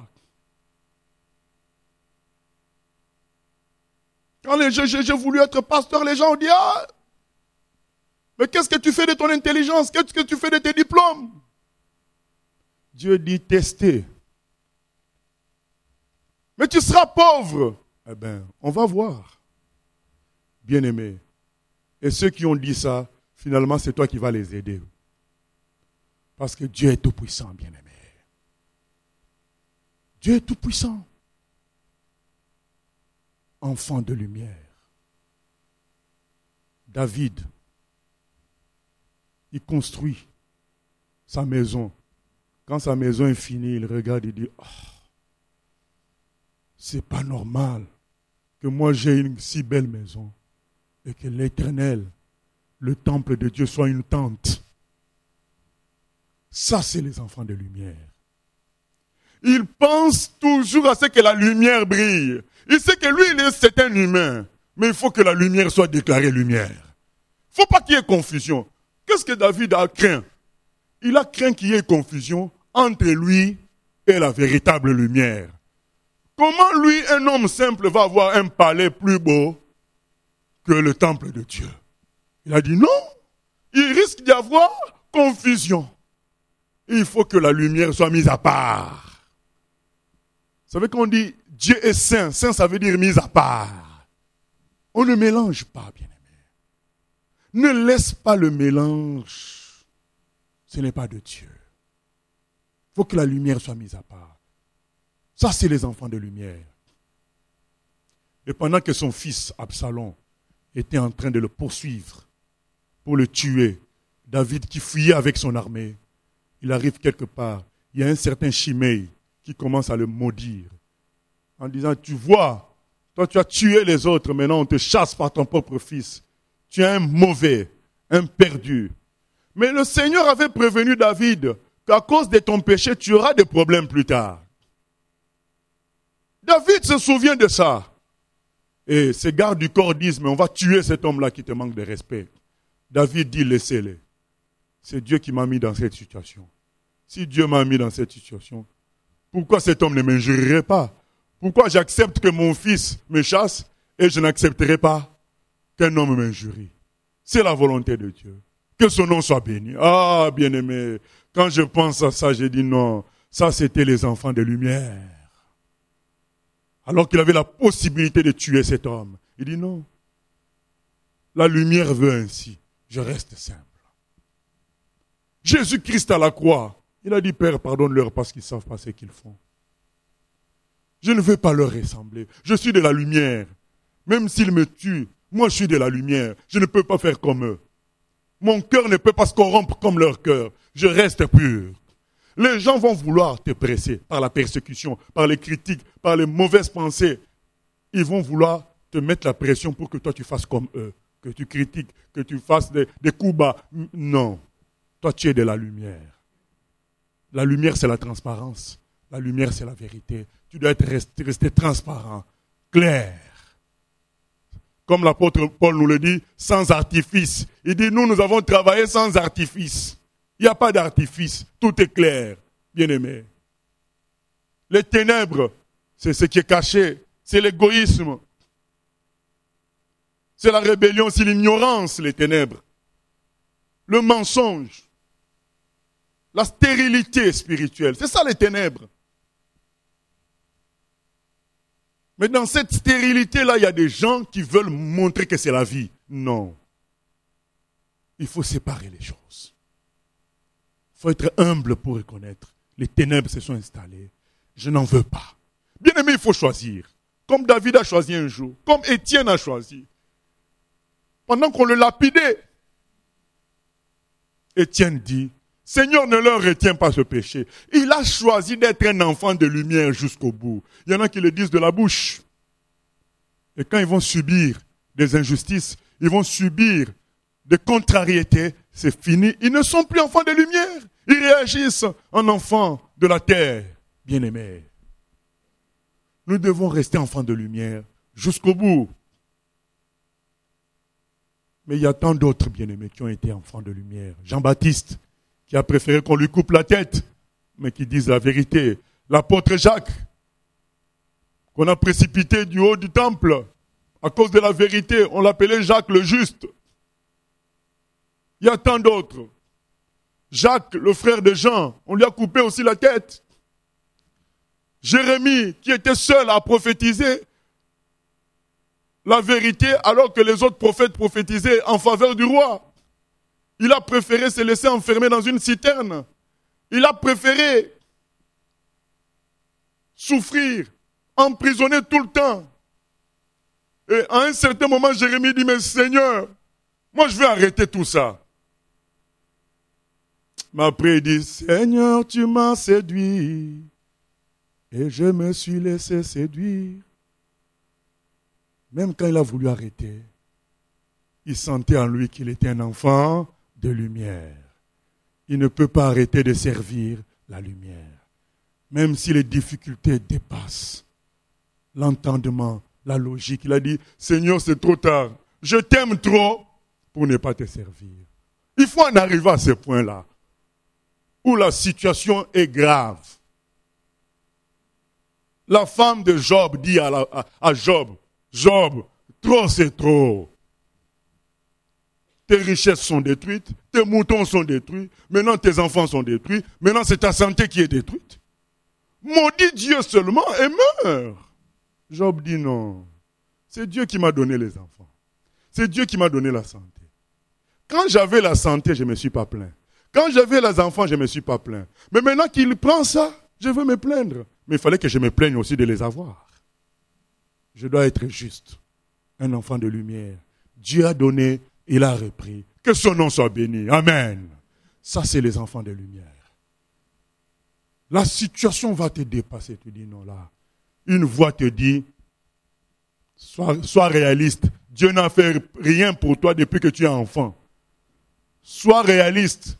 Quand j'ai voulu être pasteur, les gens ont dit, ah, mais qu'est-ce que tu fais de ton intelligence? Qu'est-ce que tu fais de tes diplômes? Dieu dit, testez. Mais tu seras pauvre. Eh bien, on va voir. Bien-aimé. Et ceux qui ont dit ça, finalement, c'est toi qui vas les aider. Parce que Dieu est tout-puissant, bien-aimé. Dieu est tout-puissant. Enfant de lumière. David, il construit sa maison. Quand sa maison est finie, il regarde et dit, oh, c'est pas normal que moi j'ai une si belle maison et que l'Éternel, le temple de Dieu, soit une tente. Ça, c'est les enfants de lumière. Il pense toujours à ce que la lumière brille. Il sait que lui, c'est un humain. Mais il faut que la lumière soit déclarée lumière. Il ne faut pas qu'il y ait confusion. Qu'est-ce que David a craint? Il a craint qu'il y ait confusion entre lui et la véritable lumière. Comment lui, un homme simple, va avoir un palais plus beau que le temple de Dieu? Il a dit non. Il risque d'y avoir confusion. Il faut que la lumière soit mise à part. Vous savez qu'on dit Dieu est saint. Saint, ça veut dire mise à part. On ne mélange pas, bien-aimé. Ne laisse pas le mélange. Ce n'est pas de Dieu. Il faut que la lumière soit mise à part. Ça, c'est les enfants de lumière. Et pendant que son fils, Absalom, était en train de le poursuivre pour le tuer, David qui fuyait avec son armée, il arrive quelque part, il y a un certain Shimei qui commence à le maudire en disant, tu vois, toi tu as tué les autres, maintenant on te chasse par ton propre fils. Tu es un mauvais, un perdu. Mais le Seigneur avait prévenu David qu'à cause de ton péché, tu auras des problèmes plus tard. David se souvient de ça. Et ses gardes du corps disent, mais on va tuer cet homme-là qui te manque de respect. David dit, laissez-les. C'est Dieu qui m'a mis dans cette situation. Si Dieu m'a mis dans cette situation, pourquoi cet homme ne m'injurierait pas? Pourquoi j'accepte que mon fils me chasse et je n'accepterai pas qu'un homme m'injurie? C'est la volonté de Dieu. Que son nom soit béni. Ah, bien-aimé, quand je pense à ça, j'ai dit non, ça c'était les enfants de lumière. Alors qu'il avait la possibilité de tuer cet homme. Il dit non. La lumière veut ainsi. Je reste simple. Jésus-Christ à la croix, il a dit, Père, pardonne-leur parce qu'ils ne savent pas ce qu'ils font. Je ne veux pas leur ressembler. Je suis de la lumière. Même s'ils me tuent, moi je suis de la lumière. Je ne peux pas faire comme eux. Mon cœur ne peut pas se corrompre comme leur cœur. Je reste pur. Les gens vont vouloir te presser par la persécution, par les critiques, par les mauvaises pensées. Ils vont vouloir te mettre la pression pour que toi tu fasses comme eux. Que tu critiques, que tu fasses des coups bas. Non. Toi tu es de la lumière. La lumière c'est la transparence. La lumière c'est la vérité. Tu dois rester transparent, clair. Comme l'apôtre Paul nous le dit, sans artifice. Il dit, nous avons travaillé sans artifice. Il n'y a pas d'artifice. Tout est clair, bien-aimés. Les ténèbres, c'est ce qui est caché. C'est l'égoïsme. C'est la rébellion, c'est l'ignorance, les ténèbres. Le mensonge. La stérilité spirituelle. C'est ça les ténèbres. Mais dans cette stérilité-là, il y a des gens qui veulent montrer que c'est la vie. Non. Il faut séparer les choses. Il faut être humble pour reconnaître. Les ténèbres se sont installées. Je n'en veux pas. Bien aimé, il faut choisir. Comme David a choisi un jour. Comme Étienne a choisi. Pendant qu'on le lapidait, Étienne dit, Seigneur, ne leur retiens pas ce péché. Il a choisi d'être un enfant de lumière jusqu'au bout. Il y en a qui le disent de la bouche. Et quand ils vont subir des injustices, ils vont subir des contrariétés, c'est fini. Ils ne sont plus enfants de lumière. Ils réagissent en enfants de la terre. Bien-aimés, nous devons rester enfants de lumière jusqu'au bout. Mais il y a tant d'autres bien-aimés qui ont été enfants de lumière. Jean-Baptiste, qui a préféré qu'on lui coupe la tête, mais qui disent la vérité. L'apôtre Jacques, qu'on a précipité du haut du temple, à cause de la vérité, on l'appelait Jacques le juste. Il y a tant d'autres. Jacques, le frère de Jean, on lui a coupé aussi la tête. Jérémie, qui était seul à prophétiser la vérité, alors que les autres prophètes prophétisaient en faveur du roi. Il a préféré se laisser enfermer dans une citerne. Il a préféré souffrir, emprisonner tout le temps. Et à un certain moment, Jérémie dit, mais Seigneur, moi je vais arrêter tout ça. Mais après il dit, Seigneur, tu m'as séduit et je me suis laissé séduire. Même quand il a voulu arrêter, il sentait en lui qu'il était un enfant de lumière. Il ne peut pas arrêter de servir la lumière. Même si les difficultés dépassent l'entendement, la logique. Il a dit, Seigneur, c'est trop tard. Je t'aime trop pour ne pas te servir. Il faut en arriver à ce point-là, où la situation est grave. La femme de Job dit à Job, Job, trop c'est trop. Tes richesses sont détruites, tes moutons sont détruits, maintenant tes enfants sont détruits, maintenant c'est ta santé qui est détruite. Maudit Dieu seulement et meurt. Job dit non, c'est Dieu qui m'a donné les enfants. C'est Dieu qui m'a donné la santé. Quand j'avais la santé, je ne me suis pas plaint. Quand j'avais les enfants, je ne me suis pas plaint. Mais maintenant qu'il prend ça, je veux me plaindre. Mais il fallait que je me plaigne aussi de les avoir. Je dois être juste, un enfant de lumière. Dieu a donné, il a repris. Que son nom soit béni. Amen. Ça, c'est les enfants de lumière. La situation va te dépasser. Tu dis non, là. Une voix te dit, sois réaliste. Dieu n'a fait rien pour toi depuis que tu es enfant. Sois réaliste.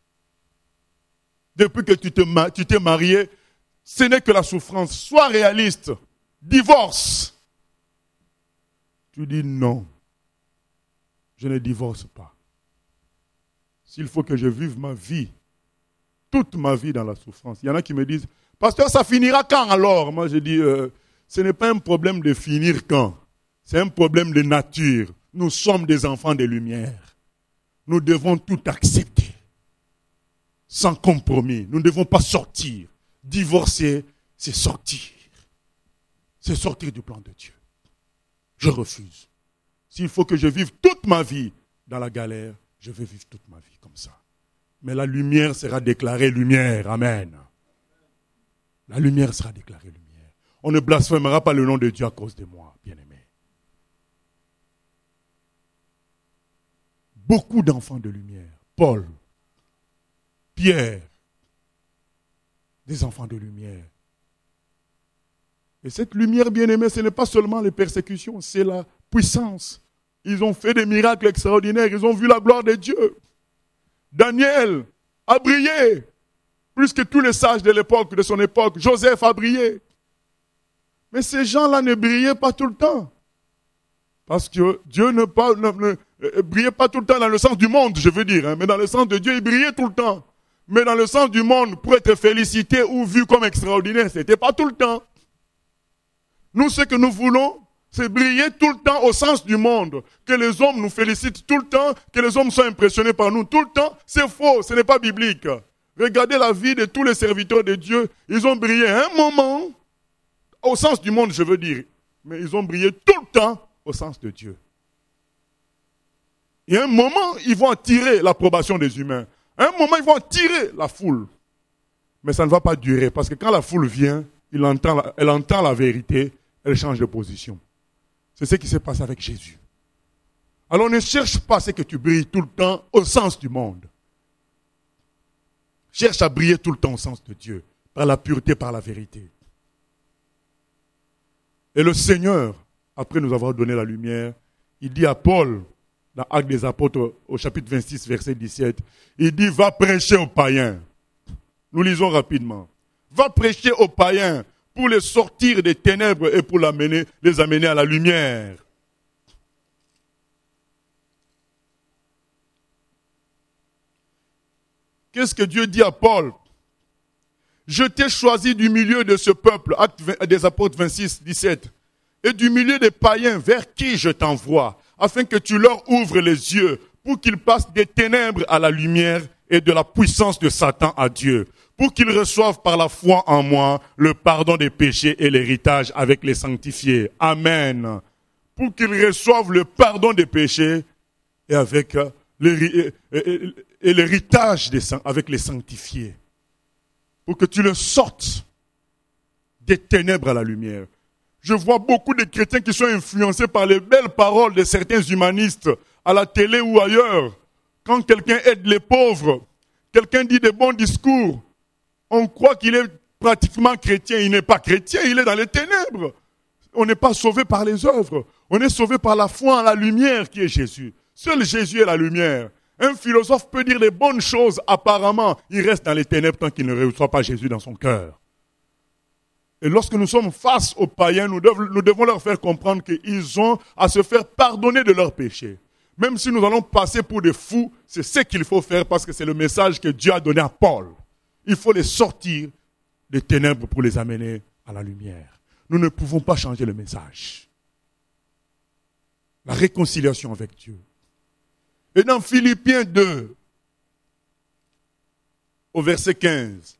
Depuis que tu t'es marié, ce n'est que la souffrance. Sois réaliste. Divorce. Tu dis non. Je ne divorce pas. S'il faut que je vive ma vie, toute ma vie dans la souffrance. Il y en a qui me disent, pasteur, ça finira quand alors? Moi je dis, ce n'est pas un problème de finir quand. C'est un problème de nature. Nous sommes des enfants de lumière. Nous devons tout accepter. Sans compromis. Nous ne devons pas sortir. Divorcer, c'est sortir. C'est sortir du plan de Dieu. Je refuse. S'il faut que je vive toute ma vie dans la galère, je vais vivre toute ma vie comme ça. Mais la lumière sera déclarée lumière. Amen. La lumière sera déclarée lumière. On ne blasphémera pas le nom de Dieu à cause de moi, bien-aimé. Beaucoup d'enfants de lumière. Paul, Pierre, des enfants de lumière. Et cette lumière, bien-aimée, ce n'est pas seulement les persécutions, c'est la puissance. Ils ont fait des miracles extraordinaires, ils ont vu la gloire de Dieu. Daniel a brillé, plus que tous les sages de l'époque, de son époque. Joseph a brillé. Mais ces gens-là ne brillaient pas tout le temps. Parce que Dieu ne brillait pas tout le temps dans le sens du monde, je veux dire, hein, mais dans le sens de Dieu, il brillait tout le temps. Mais dans le sens du monde, pour être félicité ou vu comme extraordinaire, c'était pas tout le temps. Nous, ce que nous voulons, c'est briller tout le temps au sens du monde. Que les hommes nous félicitent tout le temps, que les hommes soient impressionnés par nous tout le temps, c'est faux, ce n'est pas biblique. Regardez la vie de tous les serviteurs de Dieu, ils ont brillé un moment, au sens du monde, je veux dire, mais ils ont brillé tout le temps au sens de Dieu. Et à un moment, ils vont attirer l'approbation des humains. À un moment, ils vont attirer la foule. Mais ça ne va pas durer, parce que quand la foule vient, elle entend la vérité, elle change de position. C'est ce qui s'est passé avec Jésus. Alors ne cherche pas ce que tu brilles tout le temps au sens du monde. Cherche à briller tout le temps au sens de Dieu, par la pureté, par la vérité. Et le Seigneur, après nous avoir donné la lumière, il dit à Paul, dans Actes des Apôtres, au chapitre 26, verset 17, il dit, va prêcher aux païens. Nous lisons rapidement. Va prêcher aux païens pour les sortir des ténèbres et pour les amener à la lumière. Qu'est-ce que Dieu dit à Paul? Je t'ai choisi du milieu de ce peuple, Actes des Apôtres 26, 17, et du milieu des païens vers qui je t'envoie, afin que tu leur ouvres les yeux pour qu'ils passent des ténèbres à la lumière et de la puissance de Satan à Dieu, pour qu'ils reçoivent par la foi en moi le pardon des péchés et l'héritage avec les sanctifiés. Amen. Pour qu'ils reçoivent le pardon des péchés et avec l'héritage avec les sanctifiés. Pour que tu le sortes des ténèbres à la lumière. Je vois beaucoup de chrétiens qui sont influencés par les belles paroles de certains humanistes à la télé ou ailleurs. Quand quelqu'un aide les pauvres, quelqu'un dit des bons discours, on croit qu'il est pratiquement chrétien. Il n'est pas chrétien, il est dans les ténèbres. On n'est pas sauvé par les œuvres. On est sauvé par la foi en la lumière qui est Jésus. Seul Jésus est la lumière. Un philosophe peut dire les bonnes choses, apparemment, il reste dans les ténèbres tant qu'il ne reçoit pas Jésus dans son cœur. Et lorsque nous sommes face aux païens, nous devons leur faire comprendre qu'ils ont à se faire pardonner de leurs péchés. Même si nous allons passer pour des fous, c'est ce qu'il faut faire parce que c'est le message que Dieu a donné à Paul. Il faut les sortir des ténèbres pour les amener à la lumière. Nous ne pouvons pas changer le message. La réconciliation avec Dieu. Et dans Philippiens 2, au verset 15,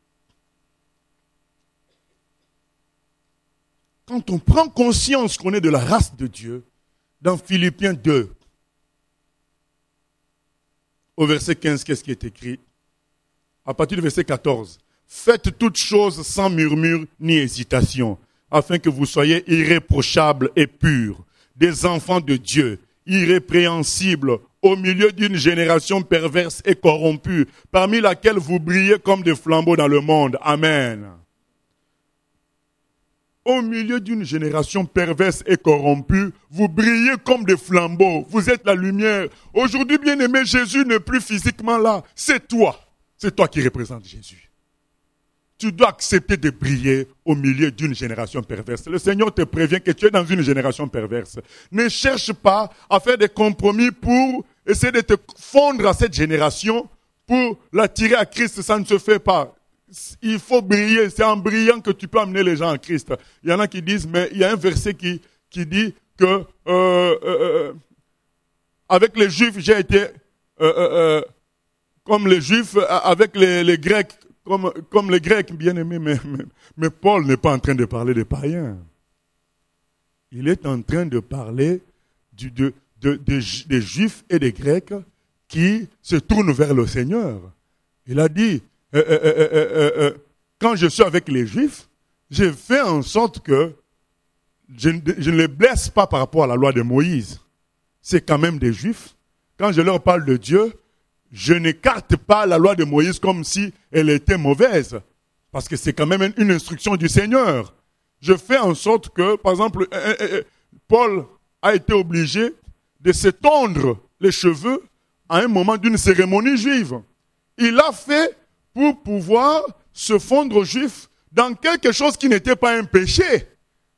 quand on prend conscience qu'on est de la race de Dieu, dans Philippiens 2, au verset 15, qu'est-ce qui est écrit? À partir du verset 14. Faites toutes choses sans murmure ni hésitation, afin que vous soyez irréprochables et purs, des enfants de Dieu, irrépréhensibles, au milieu d'une génération perverse et corrompue, parmi laquelle vous brillez comme des flambeaux dans le monde. Amen. Au milieu d'une génération perverse et corrompue, vous brillez comme des flambeaux. Vous êtes la lumière. Aujourd'hui, bien-aimé, Jésus n'est plus physiquement là. C'est toi. C'est toi qui représentes Jésus. Tu dois accepter de briller au milieu d'une génération perverse. Le Seigneur te prévient que tu es dans une génération perverse. Ne cherche pas à faire des compromis pour essayer de te fondre à cette génération, pour l'attirer à Christ. Ça ne se fait pas. Il faut briller, c'est en brillant que tu peux amener les gens à Christ. Il y en a qui disent, mais il y a un verset qui dit que avec les Juifs, j'ai été comme les Juifs, avec les Grecs, comme les Grecs, bien aimés. Mais Paul n'est pas en train de parler des païens. Il est en train de parler des Juifs et des Grecs qui se tournent vers le Seigneur. Il a dit, quand je suis avec les Juifs, j'ai fait en sorte que je ne les blesse pas par rapport à la loi de Moïse. C'est quand même des Juifs. Quand je leur parle de Dieu, je n'écarte pas la loi de Moïse comme si elle était mauvaise. Parce que c'est quand même une instruction du Seigneur. Je fais en sorte que, par exemple, Paul a été obligé de se tondre les cheveux à un moment d'une cérémonie juive. Il l'a fait pour pouvoir se fondre aux Juifs dans quelque chose qui n'était pas un péché.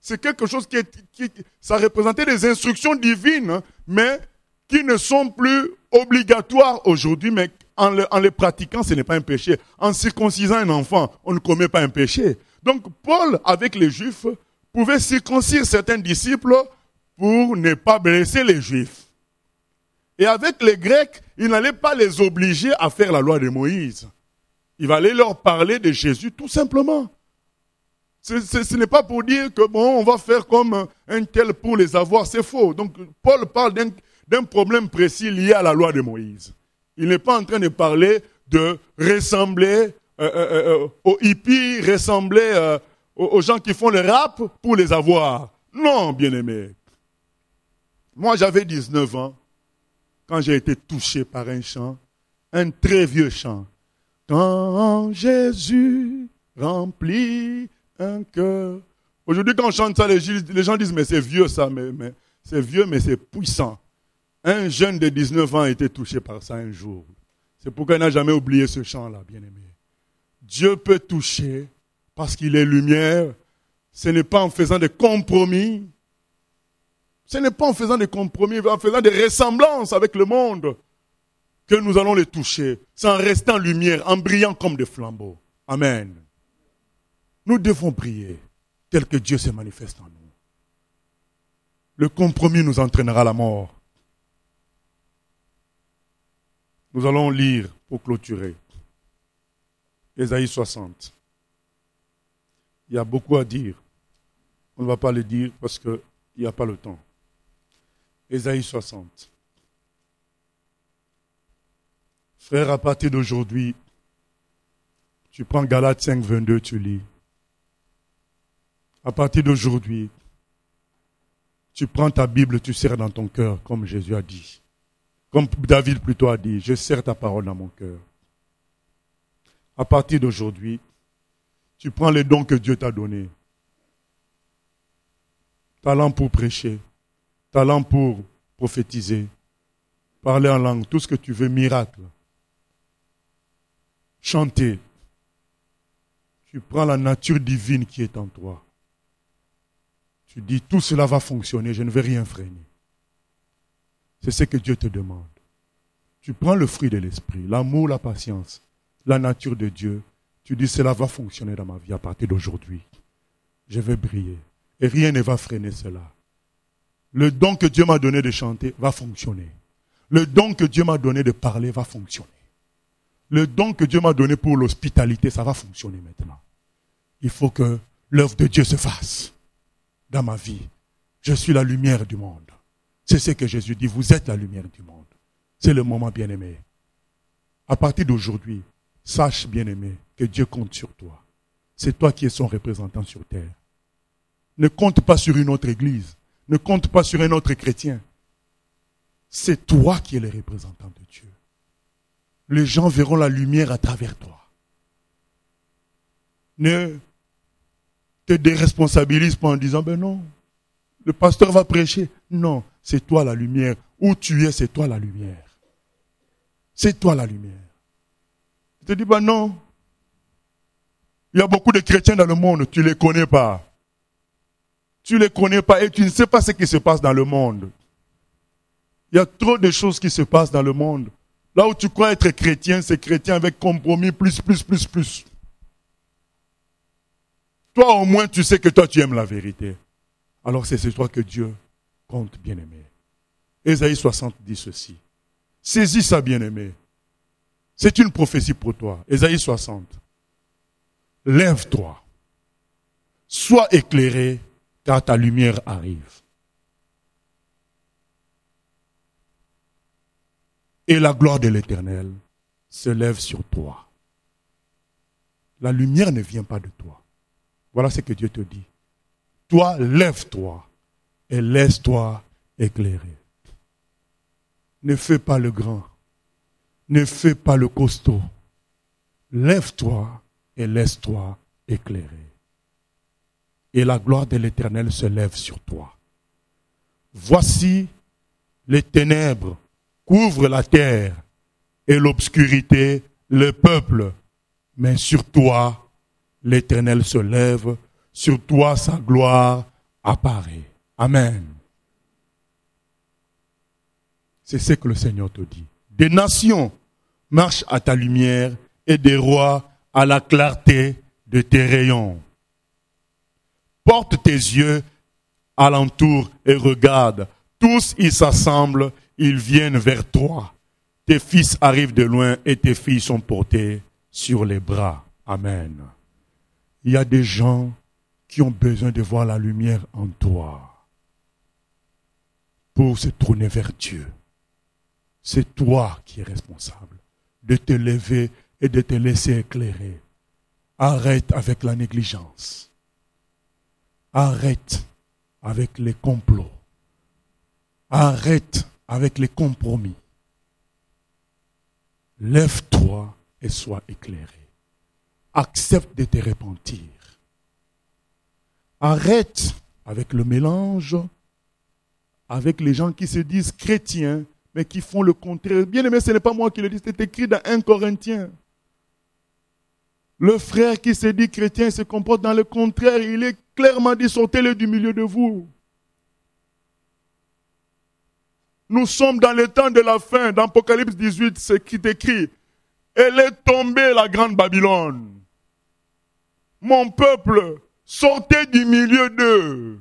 c'est quelque chose ça représentait des instructions divines, hein, mais qui ne sont plus obligatoires aujourd'hui, mais en les pratiquant, ce n'est pas un péché. En circoncisant un enfant, on ne commet pas un péché. Donc, Paul, avec les Juifs, pouvait circoncire certains disciples pour ne pas blesser les Juifs. Et avec les Grecs, il n'allait pas les obliger à faire la loi de Moïse. Il allait leur parler de Jésus tout simplement. Ce n'est pas pour dire que bon, on va faire comme un tel pour les avoir, c'est faux. Donc, Paul parle d'un problème précis lié à la loi de Moïse. Il n'est pas en train de parler de ressembler aux hippies, ressembler aux gens qui font le rap pour les avoir. Non, bien-aimé. Moi, j'avais 19 ans quand j'ai été touché par un chant, un très vieux chant. Quand Jésus remplit un cœur. Aujourd'hui, quand on chante ça, les gens disent, mais c'est vieux ça, mais c'est vieux, mais c'est puissant. Un jeune de 19 ans a été touché par ça un jour. C'est pourquoi il n'a jamais oublié ce chant-là, bien-aimé. Dieu peut toucher parce qu'il est lumière. Ce n'est pas en faisant des compromis. Ce n'est pas en faisant des compromis, en faisant des ressemblances avec le monde que nous allons les toucher. C'est en restant lumière, en brillant comme des flambeaux. Amen. Nous devons briller tel que Dieu se manifeste en nous. Le compromis nous entraînera à la mort. Nous allons lire pour clôturer. Ésaïe 60. Il y a beaucoup à dire. On ne va pas le dire parce qu'il n'y a pas le temps. Ésaïe 60. Frère, à partir d'aujourd'hui, tu prends Galates 5, 22, tu lis. À partir d'aujourd'hui, tu prends ta Bible, tu serres dans ton cœur, comme Jésus a dit. Comme David plutôt a dit, je serre ta parole dans mon cœur. À partir d'aujourd'hui, tu prends les dons que Dieu t'a donnés. Talent pour prêcher, talent pour prophétiser, parler en langue, tout ce que tu veux, miracle. Chanter. Tu prends la nature divine qui est en toi. Tu dis, tout cela va fonctionner, je ne vais rien freiner. C'est ce que Dieu te demande. Tu prends le fruit de l'esprit, l'amour, la patience, la nature de Dieu. Tu dis, cela va fonctionner dans ma vie à partir d'aujourd'hui. Je vais briller. Et rien ne va freiner cela. Le don que Dieu m'a donné de chanter va fonctionner. Le don que Dieu m'a donné de parler va fonctionner. Le don que Dieu m'a donné pour l'hospitalité, ça va fonctionner maintenant. Il faut que l'œuvre de Dieu se fasse dans ma vie. Je suis la lumière du monde. C'est ce que Jésus dit, vous êtes la lumière du monde. C'est le moment, bien-aimé. À partir d'aujourd'hui, sache, bien-aimé, que Dieu compte sur toi. C'est toi qui es son représentant sur terre. Ne compte pas sur une autre église. Ne compte pas sur un autre chrétien. C'est toi qui es le représentant de Dieu. Les gens verront la lumière à travers toi. Ne te déresponsabilise pas en disant, ben non, le pasteur va prêcher. Non, c'est toi la lumière. Où tu es, c'est toi la lumière. C'est toi la lumière. Je te dis, ben non. Il y a beaucoup de chrétiens dans le monde, tu ne les connais pas. Tu ne les connais pas et tu ne sais pas ce qui se passe dans le monde. Il y a trop de choses qui se passent dans le monde. Là où tu crois être chrétien, c'est chrétien avec compromis, plus. Toi, au moins, tu sais que toi, tu aimes la vérité. Alors, c'est sur toi que Dieu compte, bien-aimé. Ésaïe 60 dit ceci. Saisis ça, bien-aimé. C'est une prophétie pour toi. Ésaïe 60. Lève-toi. Sois éclairé, car ta lumière arrive. Et la gloire de l'Éternel se lève sur toi. La lumière ne vient pas de toi. Voilà ce que Dieu te dit. Toi, lève-toi et laisse-toi éclairer. Ne fais pas le grand. Ne fais pas le costaud. Lève-toi et laisse-toi éclairer. Et la gloire de l'Éternel se lève sur toi. Voici les ténèbres couvrent la terre et l'obscurité le peuple. Mais sur toi, l'Éternel se lève, sur toi sa gloire apparaît. Amen. C'est ce que le Seigneur te dit. Des nations marchent à ta lumière et des rois à la clarté de tes rayons. Porte tes yeux alentour et regarde. Tous ils s'assemblent, ils viennent vers toi. Tes fils arrivent de loin et tes filles sont portées sur les bras. Amen. Il y a des gens qui ont besoin de voir la lumière en toi pour se tourner vers Dieu. C'est toi qui es responsable de te lever et de te laisser éclairer. Arrête avec la négligence. Arrête avec les complots. Arrête avec les compromis. Lève-toi et sois éclairé. Accepte de te repentir. Arrête avec le mélange, avec les gens qui se disent chrétiens, mais qui font le contraire. Bien aimé, ce n'est pas moi qui le dis, c'est écrit dans 1 Corinthiens. Le frère qui se dit chrétien se comporte dans le contraire. Il est clairement dit, sortez-le du milieu de vous. Nous sommes dans le temps de la fin. Dans Apocalypse 18, c'est qui est écrit. Elle est tombée, la grande Babylone. Mon peuple, sortez du milieu d'eux.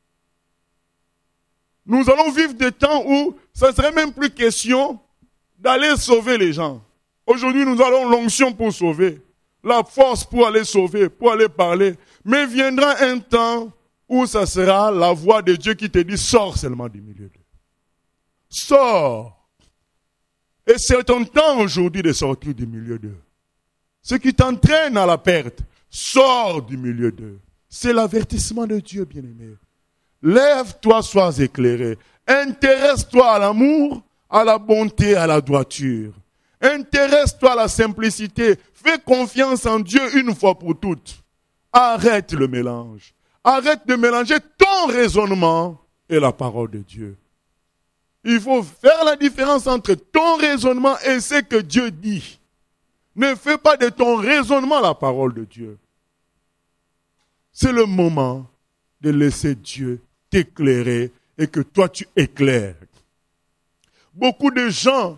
Nous allons vivre des temps où ça ne serait même plus question d'aller sauver les gens. Aujourd'hui, nous avons l'onction pour sauver, la force pour aller sauver, pour aller parler. Mais viendra un temps où ça sera la voix de Dieu qui te dit, sors seulement du milieu d'eux. Sors. Et c'est ton temps aujourd'hui de sortir du milieu d'eux. Ce qui t'entraîne à la perte, sors du milieu d'eux. C'est l'avertissement de Dieu, bien-aimé. Lève-toi, sois éclairé. Intéresse-toi à l'amour, à la bonté, à la droiture. Intéresse-toi à la simplicité. Fais confiance en Dieu une fois pour toutes. Arrête le mélange. Arrête de mélanger ton raisonnement et la parole de Dieu. Il faut faire la différence entre ton raisonnement et ce que Dieu dit. Ne fais pas de ton raisonnement la parole de Dieu. C'est le moment de laisser Dieu t'éclairer et que toi tu éclaires. Beaucoup de gens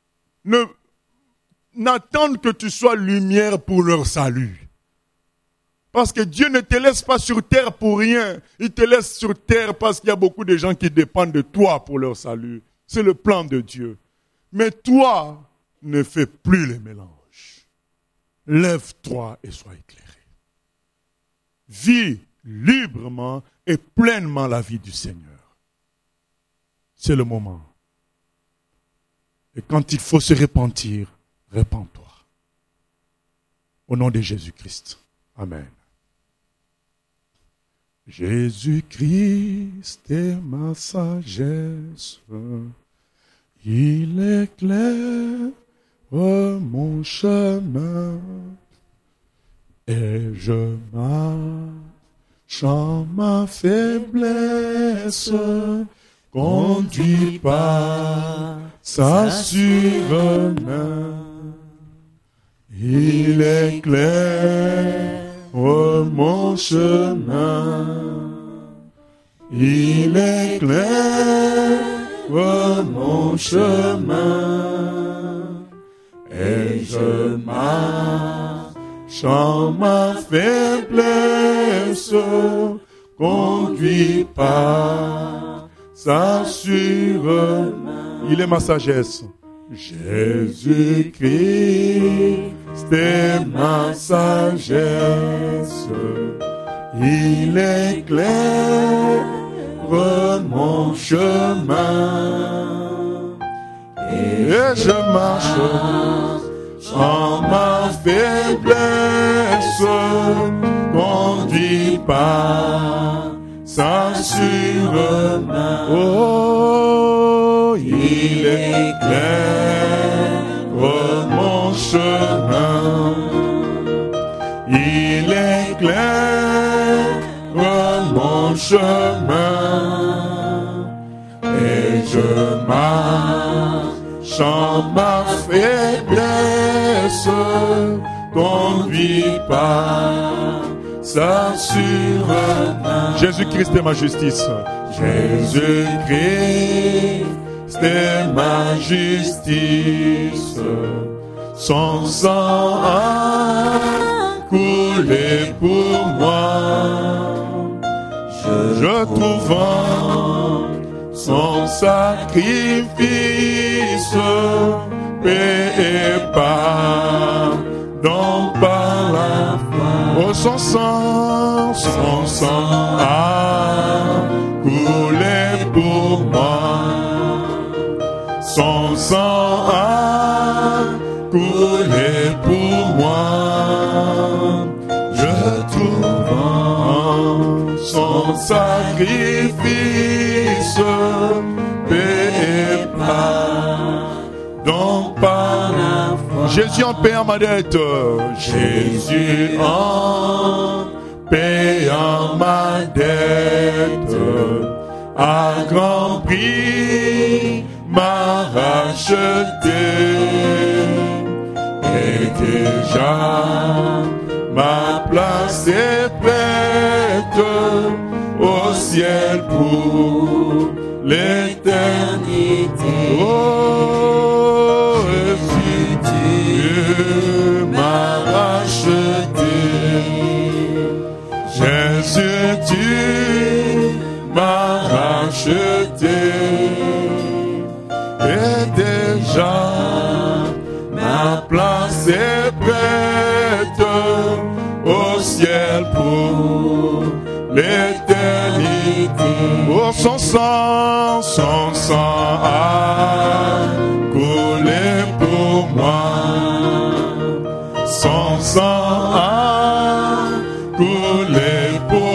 n'attendent que tu sois lumière pour leur salut. Parce que Dieu ne te laisse pas sur terre pour rien. Il te laisse sur terre parce qu'il y a beaucoup de gens qui dépendent de toi pour leur salut. C'est le plan de Dieu. Mais toi, ne fais plus les mélanges. Lève-toi et sois éclairé. Vis librement et pleinement la vie du Seigneur. C'est le moment. Et quand il faut se repentir, repens-toi. Au nom de Jésus-Christ. Amen. Jésus-Christ est ma sagesse, il éclaire mon chemin, et je marche en ma faiblesse, conduit par sa sûre main. Il éclaire mon chemin, il éclaire mon chemin, et je marche en ma faiblesse, conduit par sa sûre main. Il est ma sagesse. Jésus-Christ est ma sagesse, il éclaire mon chemin, et je marche en ma faiblesse, conduit par sa sûre main. Oh, il éclaire mon chemin, il éclaire mon chemin, et je marche en ma faiblesse, conduit par sa sûre main. Jésus-Christ est ma justice. Jésus-Christ est ma justice. Son sang a coulé pour moi. Je trouve en son sacrifice paix et pardon par la foi. Oh, son sang a coulé pour moi. Son sang a coulé pour moi. Je trouve en son sacrifice paix et pardon par la foi. Jésus en payant ma dette. Jésus en payant ma dette à grand prix m'a racheté. Et déjà ma place est prête au ciel pour l'éternité. Oh, et si Dieu m'a racheté, Jésus, tu m'as racheté, et déjà ma place est prête au ciel pour l'éternité. Oh, son sang a coulé pour moi. Son sang a coulé pour